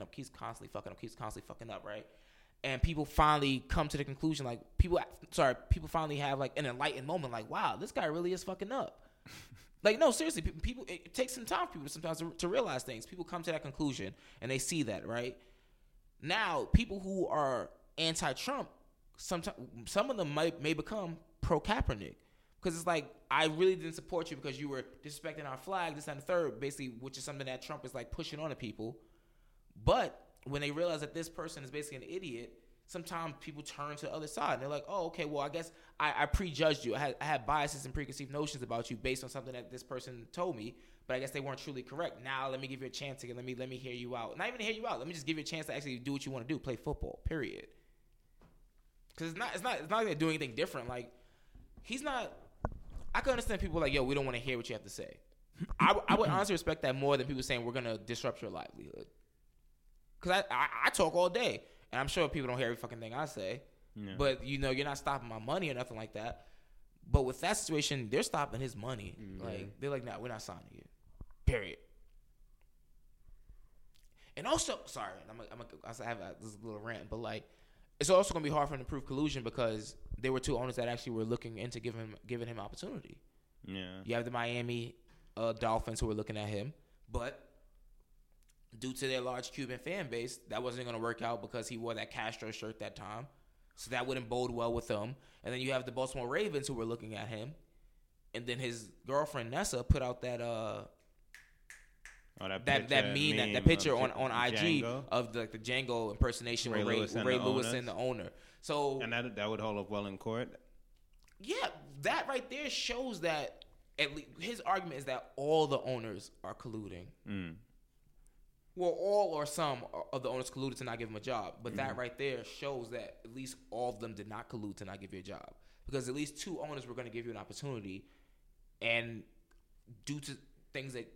up, right? And people finally come to the conclusion, like people finally have like an enlightened moment, like, wow, this guy really is fucking up. Like, no, seriously, people. It takes some time for people sometimes to realize things. People come to that conclusion and they see that, right? Now, people who are anti-Trump, some of them may become pro-Kaepernick. Because it's like, I really didn't support you because you were disrespecting our flag, this and the third, basically, which is something that Trump is like pushing on to people. But when they realize that this person is basically an idiot, sometimes people turn to the other side. And they're like, oh, okay, well, I guess I prejudged you. I had biases and preconceived notions about you based on something that this person told me, but I guess they weren't truly correct. Now let me give you a chance again. Let me hear you out. Not even hear you out. Let me just give you a chance to actually do what you want to do, play football, period. Because it's not like they're doing anything different. Like, he's not... I can understand people like, yo, we don't want to hear what you have to say. I would honestly respect that more than people saying we're going to disrupt your livelihood. Because I talk all day, and I'm sure people don't hear every fucking thing I say. Yeah. But, you're not stopping my money or nothing like that. But with that situation, they're stopping his money. Mm-hmm. Like, they're like, nah, we're not signing you. Period. And also, sorry, I have this little rant, but like, it's also going to be hard for him to prove collusion because there were two owners that actually were looking into giving him opportunity. Yeah. You have the Miami Dolphins who were looking at him, but due to their large Cuban fan base, that wasn't going to work out because he wore that Castro shirt that time. So that wouldn't bode well with them. And then you have the Baltimore Ravens who were looking at him. And then his girlfriend Nessa put out that that picture on IG Django? Of the Django impersonation with Ray Lewis and the owner. So and that would hold up well in court. Yeah, that right there shows that at least his argument is that all the owners are colluding. Well, all or some of the owners colluded to not give him a job. But that right there shows that at least all of them did not collude to not give you a job. Because at least 2 owners were going to give you an opportunity, and due to things that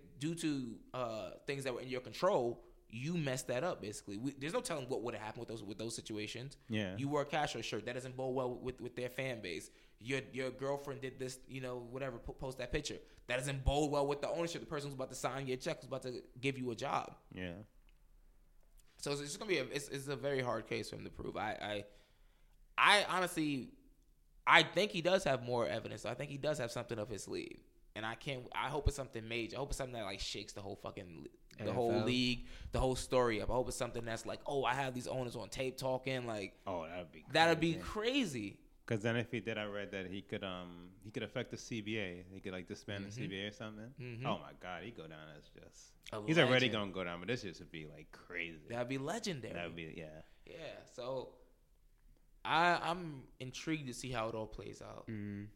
were in your control, you messed that up. Basically, there's no telling what would have happened with those situations. Yeah, you wore a Castro shirt, that doesn't bode well with their fan base. Your girlfriend did this, whatever, post that picture. That doesn't bode well with the ownership. The person who's about to sign your check, who's about to give you a job. Yeah. So it's just gonna be it's a very hard case for him to prove. I honestly, I think he does have more evidence. I think he does have something up his sleeve, and I hope it's something major. I hope it's something that like shakes the whole fucking the whole league, the whole story up. I hope it's something that's like, oh, I have these owners on tape talking. Like, oh, that'd be crazy. Because then if he did, I read that he could affect the CBA. He could like disband the CBA or something. Oh my God, he'd go down as just. He's already gonna go down, but this just would be like crazy. That'd be legendary. That'd be Yeah. So I'm intrigued to see how it all plays out. I'm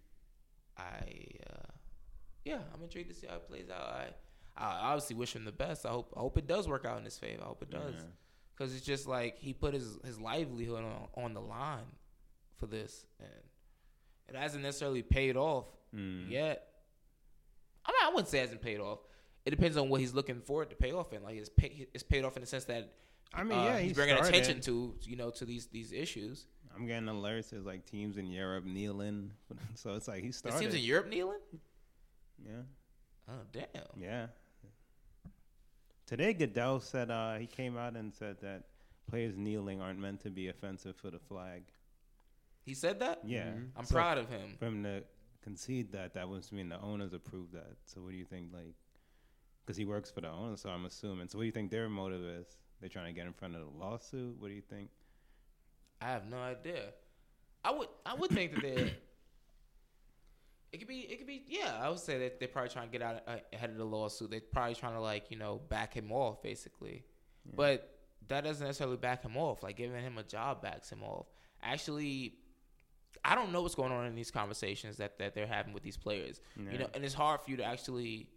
intrigued to see how it plays out. I obviously wish him the best. I hope it does work out in his favor. I hope it does. Because it's just like he put his livelihood on the line for this, and it hasn't necessarily paid off yet. I mean, I wouldn't say it hasn't paid off. It depends on what he's looking for it to pay off in. Like it's paid off in the sense that he's bringing attention to these issues. I'm getting alerts. There's like teams in Europe kneeling, so it's like he started. There's teams in Europe kneeling. Yeah. Oh damn. Yeah. Today, Goodell said he came out and said that players kneeling aren't meant to be offensive for the flag. He said that? Yeah. I'm proud of him. For him to concede that must mean the owners approved that. So what do you think, like, because he works for the owners, so I'm assuming. So what do you think their motive is? They're trying to get in front of the lawsuit? What do you think? I have no idea. I would think that they it could be yeah, I would say that they're probably trying to get out ahead of the lawsuit. They're probably trying to back him off basically. Yeah. But that doesn't necessarily back him off. Like giving him a job backs him off. Actually, I don't know what's going on in these conversations that they're having with these players. Yeah. And it's hard for you to actually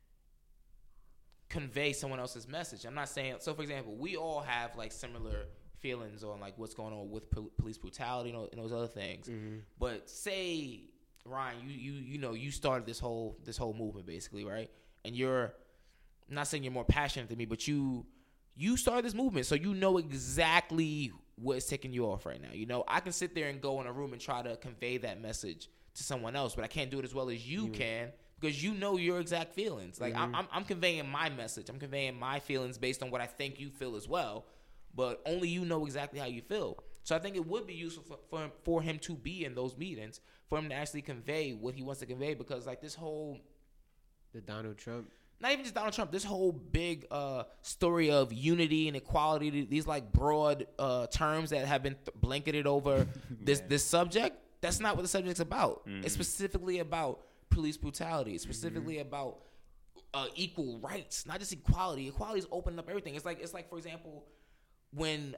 convey someone else's message. I'm not saying, so for example, we all have like similar feelings on like what's going on with police brutality and those other things. But say, Ryan, you started this whole movement basically, right? And I'm not saying you're more passionate than me, but you started this movement, so you know exactly what's ticking you off right now. I can sit there and go in a room and try to convey that message to someone else, but I can't do it as well as you can because you know your exact feelings. Like I'm conveying my message. I'm conveying my feelings based on what I think you feel as well, but only you know exactly how you feel. So I think it would be useful for him to be in those meetings, for him to actually convey what he wants to convey, because like this whole the Donald Trump. Not even just Donald Trump, this whole big story of unity and equality, these like broad terms that have been blanketed over this subject, that's not what the subject's about. It's specifically about police brutality. It's specifically about equal rights, not just equality. Equality is opening up everything. It's like for example, when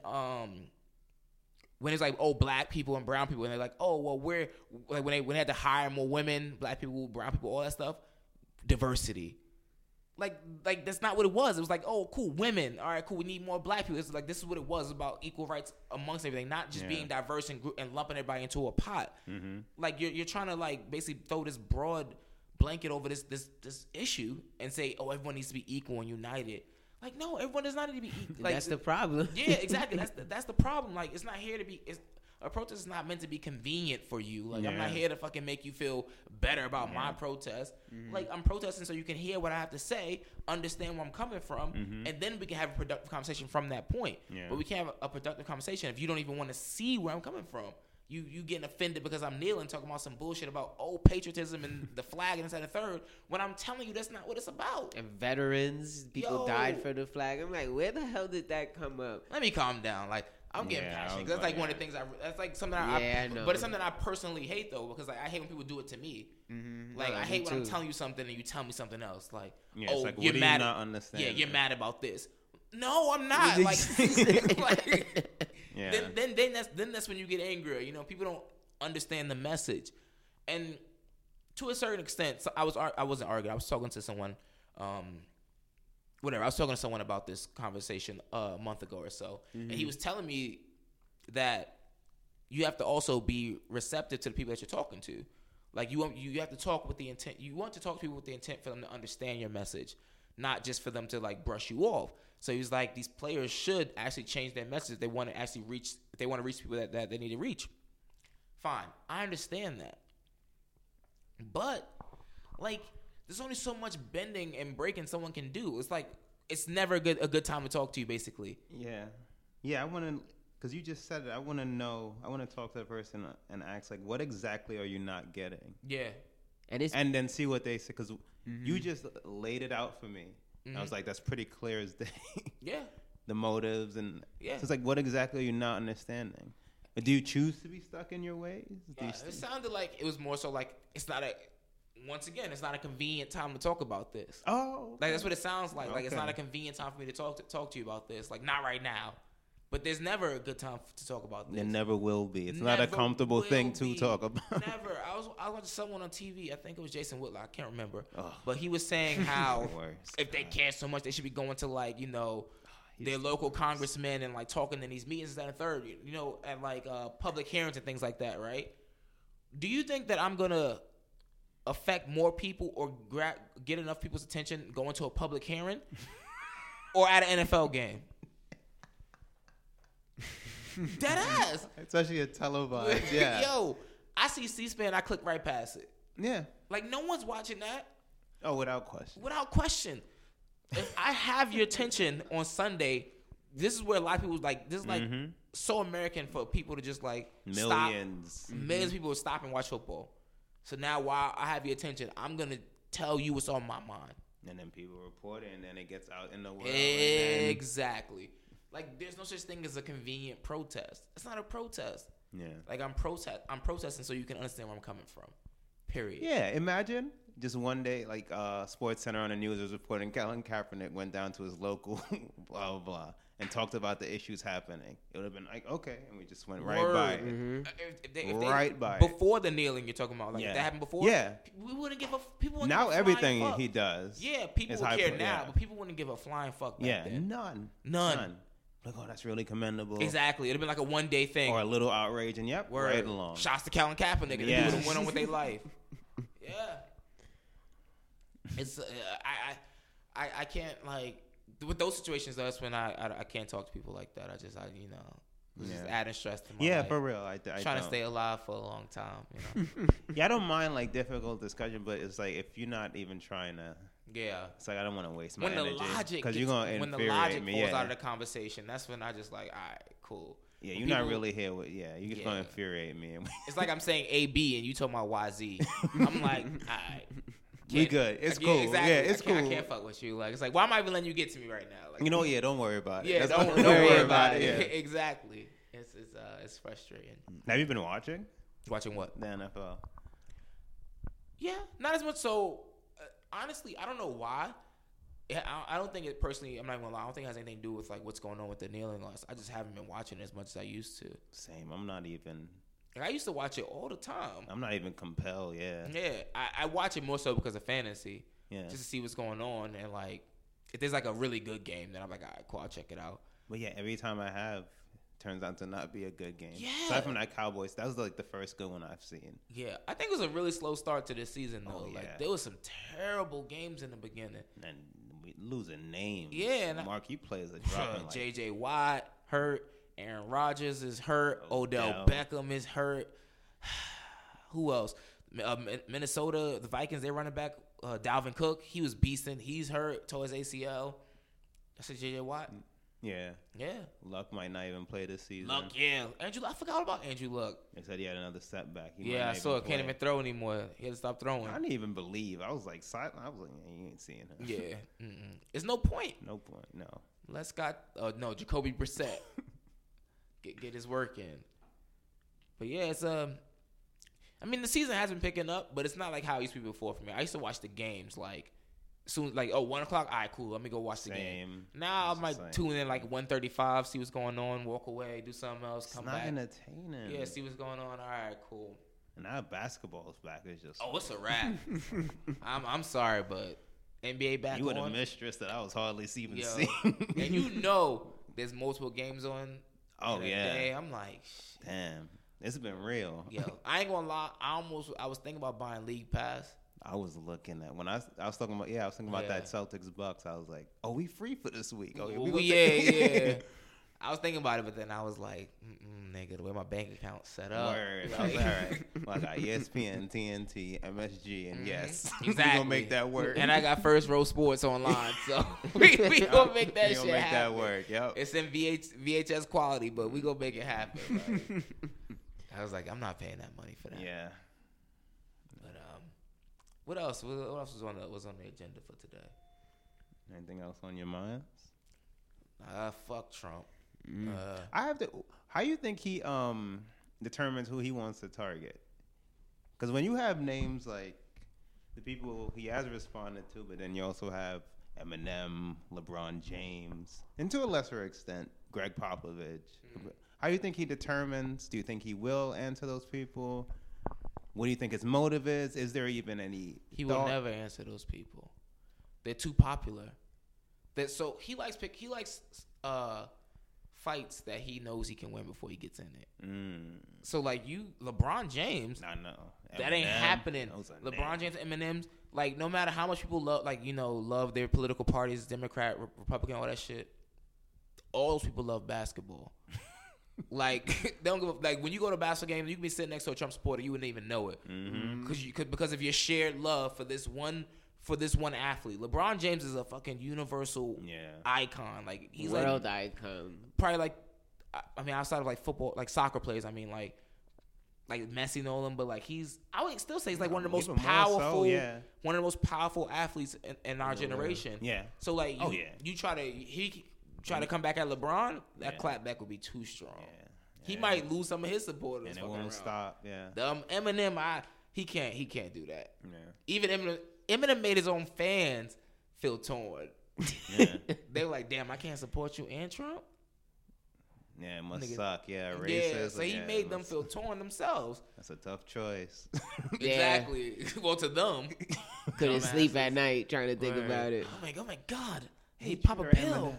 it's like, oh, black people and brown people, and they're like, oh, well, we're like when they had to hire more women, black people, brown people, all that stuff, diversity. Like that's not what it was. It was like, oh, cool, women. All right, cool. We need more black people. It's like this is what it was about equal rights amongst everything, not just being diverse and lumping everybody into a pot. Like you're trying to like basically throw this broad blanket over this issue and say, oh, everyone needs to be equal and united. Like no, everyone does not need to be equal. Like, that's the problem. Yeah, exactly. That's the problem. Like it's not here to be. A protest is not meant to be convenient for you. Like, I'm not here to fucking make you feel better about my protest. Like, I'm protesting so you can hear what I have to say, understand where I'm coming from, and then we can have a productive conversation from that point. But we can't have a productive conversation if you don't even want to see where I'm coming from. You getting offended because I'm kneeling, talking about some bullshit about patriotism and the flag and this and the third, when I'm telling you that's not what it's about. And veterans, people died for the flag. I'm like, where the hell did that come up? Let me calm down. Like, I'm getting passionate. That's like one of the things that's like something I know. But it's something I personally hate though, because like I hate when people do it to me. Like I hate when I'm telling you something and you tell me something else. Like, oh, like, you're mad. You're mad about this. No, I'm not. Like, then that's when you get angrier. People don't understand the message. And to a certain extent, so I wasn't arguing. I was talking to someone, whatever. I was talking to someone about this conversation a month ago or so, and he was telling me that you have to also be receptive to the people that you're talking to. Like you have to talk with the intent. You want to talk to people with the intent for them to understand your message, not just for them to like brush you off. So he was like, these players should actually change their message if they want to actually reach. If they want to reach people that they need to reach. Fine, I understand that. But like, there's only so much bending and breaking someone can do. It's like it's never a good time to talk to you, basically. Yeah. I want to, because you just said it. I want to know. I want to talk to the person and ask like, what exactly are you not getting? Yeah. And then see what they say, because you just laid it out for me. I was like, that's pretty clear as day. Yeah. The motives and yeah. So it's like, what exactly are you not understanding? Do you choose to be stuck in your ways? It sounded like it was more so like it's not a convenient time to talk about this. Oh, okay. Like that's what it sounds like. Okay. Like it's not a convenient time for me to talk to you about this. Like not right now. But there's never a good time to talk about this. There never will be. It's not a comfortable thing to talk about. Never. I was watching someone on TV. I think it was Jason Whitlock. I can't remember. But he was saying how if they care so much, they should be going to like their local congressmen and like talking in these meetings and third. At like public hearings and things like that. Right? Do you think that I'm gonna affect more people or get enough people's attention going to a public hearing or at an NFL game? Dead ass. Especially a televised. Yeah. Yo, I see C-SPAN, I click right past it. Yeah. Like no one's watching that. Oh, without question. Without question. If I have your attention on Sunday, this is where a lot of people like this is like so American for people to just like millions of people will stop and watch football. So now while I have your attention, I'm gonna tell you what's on my mind. And then people report it, and then it gets out in the world. Exactly. Like there's no such thing as a convenient protest. It's not a protest. Yeah. Like I'm protesting so you can understand where I'm coming from. Period. Yeah. Imagine just one day, like Sports Center on the news was reporting Colin Kaepernick went down to his local blah blah blah and talked about the issues happening. It would have been like okay, and we just went right by it. If they before the kneeling, you're talking about like if that happened before. Yeah. We wouldn't give a people. Wouldn't Now give a everything flying fuck. he does. Yeah, people would care now, but people wouldn't give a flying fuck. Back then. None. Like, oh, that's really commendable. Exactly. It'd have been like a one-day thing. Or a little outrage, and right along. Shots to Colin Kaepernick, and they would have went on with their life. Yeah. It's I can't like with those situations. That's when I can't talk to people like that. I just adding stress to my life. For real. I trying to stay alive for a long time. Yeah, I don't mind like difficult discussion, but it's like if you're not even trying to. Yeah, it's like I don't want to waste my energy because you're gonna infuriate me. When the logic falls out of the conversation, that's when I just like, all right, cool. Yeah, you're not really here with. Yeah, you're just gonna infuriate me. It's like I'm saying AB and you talking about YZ. I'm like, all right, we good. It's cool. Exactly. Yeah, it's cool. I can't fuck with you. Like it's like, why am I even letting you get to me right now? Like, Yeah, don't worry about it. Yeah, don't worry about it. Yeah. Exactly. It's frustrating. Have you been watching? Watching what? The NFL. Yeah, not as much. So. Honestly, I don't know why. I don't think it personally. I'm not even gonna lie. I don't think it has anything to do with like what's going on with the kneeling laws. I just haven't been watching it as much as I used to. Same. I'm not even. Like, I used to watch it all the time. I'm not even compelled. Yeah. Yeah. I watch it more so because of fantasy. Yeah. Just to see what's going on and like if there's like a really good game, then I'm like, all right, cool, I'll check it out. But yeah, every time I have. Turns out to not be a good game. Yeah. Aside from that Cowboys, that was like the first good one I've seen. Yeah. I think it was a really slow start to this season though. Oh, yeah. Like there was some terrible games in the beginning. And we losing names. Yeah. And marquee players are dropping. JJ Watt hurt. Aaron Rodgers is hurt. Odell Beckham is hurt. Who else? Minnesota, the Vikings, they're running back. Dalvin Cook, he was beasting. He's hurt. Tore his ACL. That's a JJ Watt. Yeah. Yeah. Luck might not even play this season. Luck, yeah. I forgot about Andrew Luck. They said he had another setback. I saw it. Can't even throw anymore. He had to stop throwing. I didn't even believe. I was like silent. I was like, you ain't seeing him. Yeah. It's no point. No point. No. Jacoby Brissett. get his work in. But yeah, it's the season has been picking up, but it's not like how it used to be before for me. I used to watch the games like soon, like 1 o'clock. All right, cool. Let me go watch the game. Now I might tune in like 1:35, see what's going on, walk away, do something else, come back. It's not entertaining. Yeah, see what's going on. All right, cool. And now basketball's back. It's just it's a wrap. I'm sorry, but NBA back you were on. the mistress that I was hardly even Yo, seeing. And there's multiple games on. Oh, in a yeah. day. I'm like, Damn, it's been real. yo, I ain't gonna lie. I was thinking about buying League Pass. I was looking at when I was talking about that Celtics Bucks. I was like, oh, we free for this week. Oh, Yeah. I was thinking about it, but then I was like, nigga, the way my bank account's set up. Word. I was like, all right. Well, I got ESPN, TNT, MSG, and yes, exactly. we gonna make that work. And I got First Row Sports online, so we gonna make that shit happen. That work. Yep. It's in VHS quality, but we gonna make it happen. Like, I was like, I'm not paying that money for that. Yeah. But what else? What else was on the agenda for today? Anything else on your mind? Fuck Trump. I have to. How you think he determines who he wants to target? Because when you have names like the people he has responded to, but then you also have Eminem, LeBron James, and to a lesser extent, Greg Popovich. How do you think he determines? Do you think he will answer those people? What do you think his motive is? Is there even any? He will never answer those people. They're too popular. So he likes fights that he knows he can win before he gets in it. So like LeBron James, I know that ain't happening. LeBron James, Eminem, like no matter how much people love their political parties, Democrat, Republican, all that shit. All those people love basketball. Like they don't give a, like when you go to a basketball game, you can be sitting next to a Trump supporter, you wouldn't even know it because of your shared love for this one athlete. LeBron James is a fucking universal icon. Like he's world icon. Probably like, I mean, outside of like football, like soccer players. I mean, like Messi, Nolan, but like I would still say he's like one of the most powerful, one of the most powerful athletes in our generation. Yeah. So like, he try to come back at LeBron. That clapback would be too strong. Yeah. He might lose some of his supporters. And it won't stop. Yeah. The Eminem, he can't do that. Yeah. Even Eminem made his own fans feel torn. Yeah. They were like, damn, I can't support you and Trump? Yeah, it must suck. Yeah, racism. Yeah, so he made them feel torn themselves. That's a tough choice. Exactly. Well, to them. Couldn't sleep at night trying to think about it. Oh, my God. Hey, pop a pill.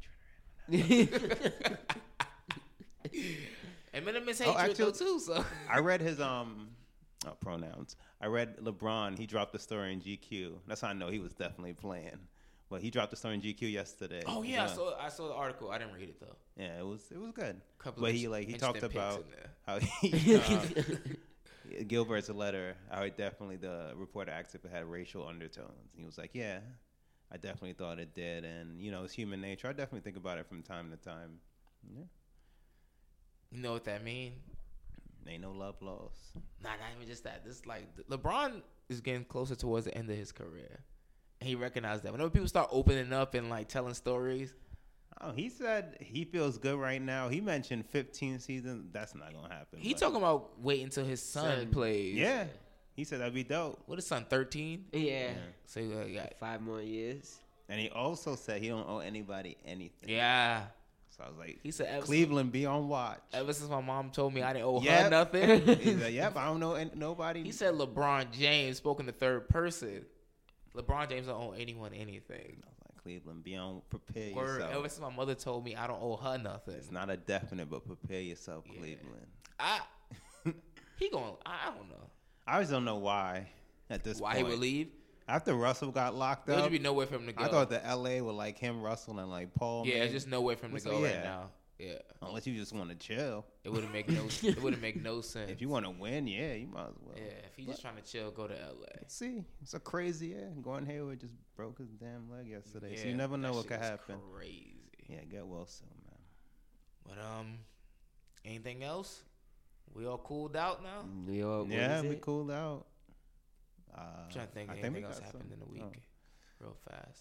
Eminem is hatred though, too. So I read his pronouns. I read LeBron. He dropped the story in GQ. That's how I know he was definitely playing. But he dropped the story in GQ yesterday. Oh yeah, I saw the article. I didn't read it though. Yeah, it was good. But he talked about how Gilbert's letter. How it definitely the reporter asked if it had racial undertones. He was like, yeah, I definitely thought it did, and it's human nature. I definitely think about it from time to time. Yeah. You know what that mean? Ain't no love lost. Nah, not even just that. This like LeBron is getting closer towards the end of his career. And he recognized that. Whenever people start opening up and like telling stories. Oh, he said he feels good right now. He mentioned 15 seasons. That's not gonna happen. He talking about waiting until his son plays. Yeah. He said that'd be dope. What is son, 13? Yeah. So he got 5 more years. And he also said he don't owe anybody anything. Yeah. So I was like, he said, Cleveland, be on watch. Ever since my mom told me I didn't owe her nothing. He's like, yep, I don't know nobody. He said LeBron James spoke in the third person. LeBron James don't owe anyone anything. I was like, Cleveland, be on, prepare yourself. Ever since my mother told me I don't owe her nothing. It's not a definite, but prepare yourself, Cleveland. I don't know. I just don't know why at this point. Why he would leave? After Russell got locked up, there would be nowhere for him to go. I thought that LA would like him, Russell, and like Paul. Yeah, it's just nowhere for him to go right now. Yeah, unless you just want to chill. It wouldn't make no. It wouldn't make no sense. If you want to win, you might as well. Yeah, if he's just trying to chill, go to LA. Let's see, it's a crazy. Gordon Hayward just broke his damn leg yesterday, so you never know what could happen. Crazy. Yeah, get well soon, man. But anything else? We all cooled out now. We cooled out. I'm trying to think anything else happened in the week real fast.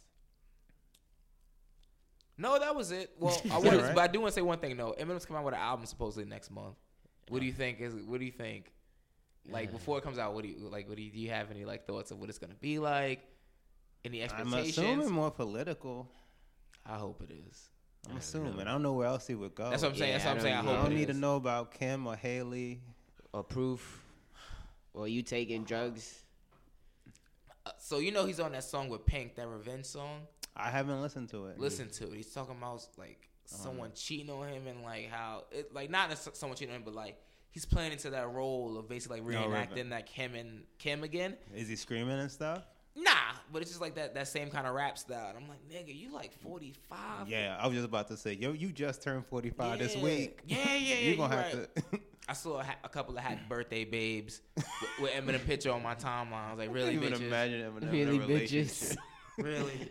No, that was it. Well, but I do want to say one thing though. Eminem's coming out with an album supposedly next month. What do you think? Like before it comes out, do you have any like thoughts of what it's gonna be like? Any expectations? I'm assuming more political. I hope it is. I'm assuming. I don't know where else he would go. That's what I'm saying. I hope I don't need to know about Kim or Haley or Proof. Or you taking drugs? So you know he's on that song with Pink, that revenge song. I haven't listened to it. Listen to it. He's talking about like someone cheating on him and like how it like not someone cheating on him, but like he's playing into that role of basically like reenacting like him and Kim again. Is he screaming and stuff? Nah, but it's just like that same kind of rap style. And I'm like, nigga, you like 45? Yeah, I was just about to say, yo, you just turned 45 this week. Yeah. You're gonna have to. I saw a couple of happy birthday babes with Eminem picture on my timeline. I was like, really, I can't bitches? even imagine Eminem Really, in a relationship. bitches? Really?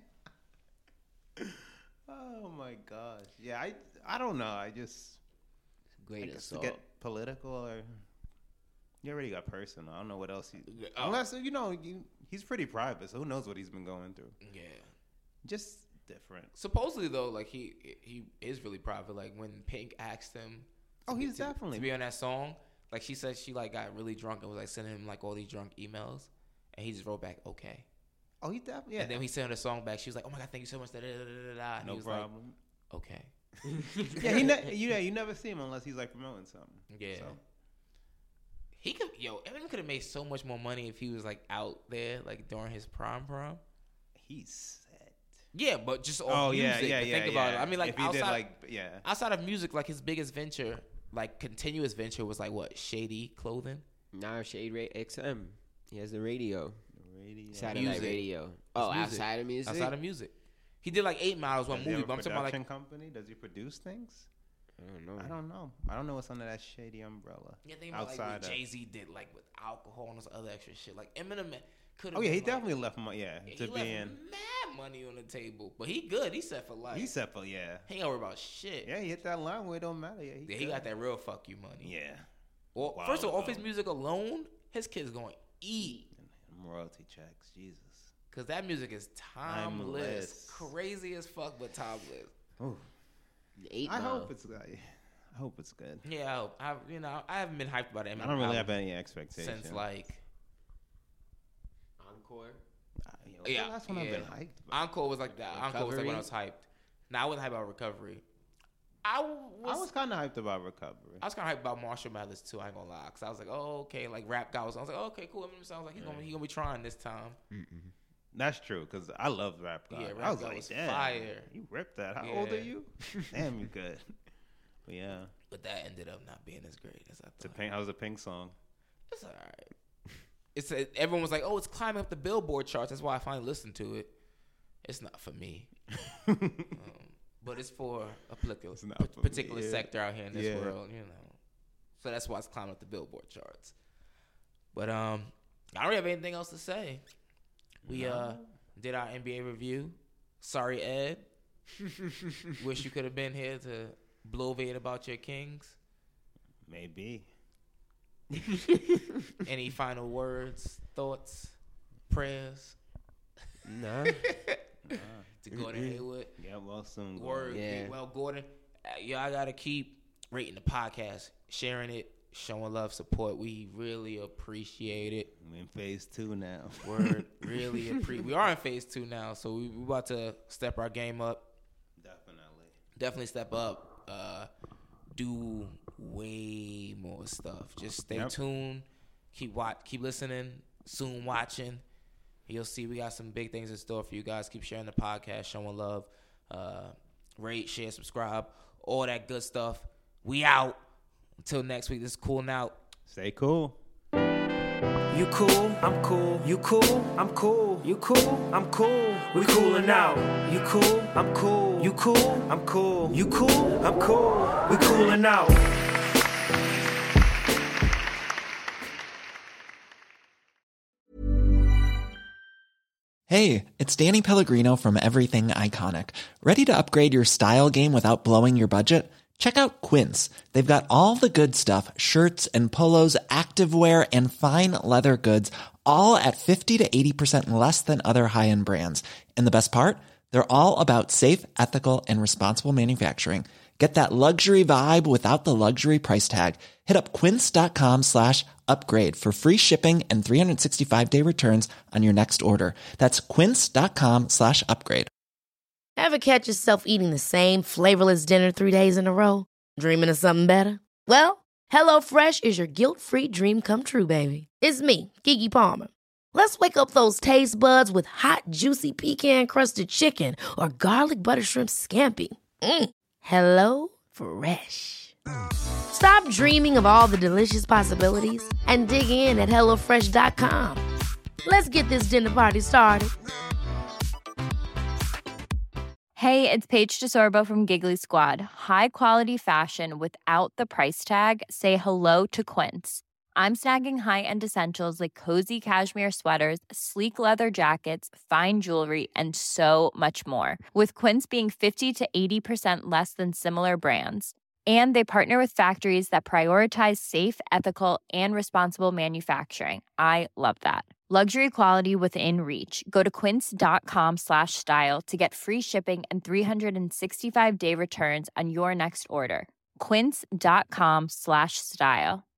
Oh my gosh. Yeah, I don't know. I just Great to assault. get political or you already got personal. I don't know what else Oh. unless he's pretty private, so who knows what he's been going through. Yeah. Just different. Supposedly though, like he is really private. Like when Pink asked him, He's to definitely be on that song. Like she said, she like got really drunk and was like sending him like all these drunk emails, and he just wrote back, okay. Oh, he definitely. Yeah. And then when he sent her the song back, she was like, oh my god, thank you so much. And No he was problem. like, okay. Yeah, you never see him unless he's like promoting something. Yeah. So. He could, Eminem could have made so much more money if he was like out there like during his prime. He's set. Yeah, but just off music. Yeah. Think about it. I mean, like if he outside, did, outside of music, like his biggest venture, like continuous venture, was like what? Shady Clothing. Nah, Shade XM. He has the radio. Satellite Music. radio. It's music. Outside of music? Outside of music. He did like 8 Miles, one Does he movie, have but a I'm talking about like production company? Does he produce things? I don't know. I don't know what's under that shady umbrella. yeah, think about like what Jay-Z did like with alcohol and this other extra shit. Like Eminem could have. Oh yeah, he definitely left money. Yeah, he to left be in. mad money on the table, but he good. He set for life. He set for yeah. He ain't gotta worry about shit. Yeah, he hit that line where it don't matter. Yeah, He got that real fuck you money. Yeah. Well, Wow, first of all, off his though. music alone, his kid's going to eat. Royalty checks, Jesus. Cause that music is timeless. Timeless. Crazy as fuck, but timeless. Ooh. 8 I Mile. hope it's good. Yeah, I haven't been hyped about Eminem. I don't really have album any expectations since like Encore. What's the last one I've been hyped about? Encore was like that. Encore was like when I was hyped. Now I wasn't hyped about Recovery. I was kind of hyped about Recovery. I was kind of hyped about Marshall Mathers too. I ain't gonna lie, cause I was like, oh okay, like rap guy was. I was like, oh, okay, cool. Eminem sounds like he gonna be trying this time. That's true, because I love Rap God. Yeah, I Rap was God like, was damn, fire. you ripped that. How old are Yeah. you? Damn, you good. But yeah. But that ended up not being as great as I thought. How's the Pink song? It's alright. Everyone was like, "Oh, it's climbing up the Billboard charts." That's why I finally listened to it. It's not for me, but it's for a particular me, sector out here in this Yeah. world, So that's why it's climbing up the Billboard charts. But I don't really have anything else to say. We did our NBA review. Sorry, Ed. Wish you could have been here to bloviate about your Kings. Maybe. Any final words, thoughts, prayers? Nah. To Gordon Hayward. Yeah, well, soon. Word. Yeah. Well, Gordon, y'all got to keep rating the podcast, sharing it, showing love, support. We really appreciate it. We're in phase 2 now. Word. Really appreciate. We are in phase 2 now, so we about to step our game up. Definitely step up. Do way more stuff. Just stay tuned. Keep listening. Soon watching. You'll see we got some big things in store for you guys. Keep sharing the podcast, showing love. Rate, share, subscribe, all that good stuff. We out. Until next week, this is Coolin' Out. Stay cool. You cool, I'm cool. You cool, I'm cool. You cool, I'm cool. We coolin' out. You cool, I'm cool. You cool, I'm cool. You cool, I'm cool. We coolin' out. Hey, it's Danny Pellegrino from Everything Iconic. Ready to upgrade your style game without blowing your budget? Check out Quince. They've got all the good stuff, shirts and polos, activewear, and fine leather goods, all at 50 to 80% less than other high-end brands. And the best part? They're all about safe, ethical, and responsible manufacturing. Get that luxury vibe without the luxury price tag. Hit up quince.com/upgrade for free shipping and 365-day returns on your next order. That's quince.com/upgrade. Ever catch yourself eating the same flavorless dinner 3 days in a row? Dreaming of something better? Well, HelloFresh is your guilt-free dream come true, baby. It's me, Keke Palmer. Let's wake up those taste buds with hot, juicy pecan-crusted chicken or garlic butter shrimp scampi. Hello Fresh. Stop dreaming of all the delicious possibilities and dig in at HelloFresh.com. Let's get this dinner party started. Hey, it's Paige DeSorbo from Giggly Squad. High quality fashion without the price tag. Say hello to Quince. I'm snagging high-end essentials like cozy cashmere sweaters, sleek leather jackets, fine jewelry, and so much more. With Quince being 50 to 80% less than similar brands. And they partner with factories that prioritize safe, ethical, and responsible manufacturing. I love that. Luxury quality within reach. Go to quince.com/style to get free shipping and 365-day returns on your next order. Quince.com/style.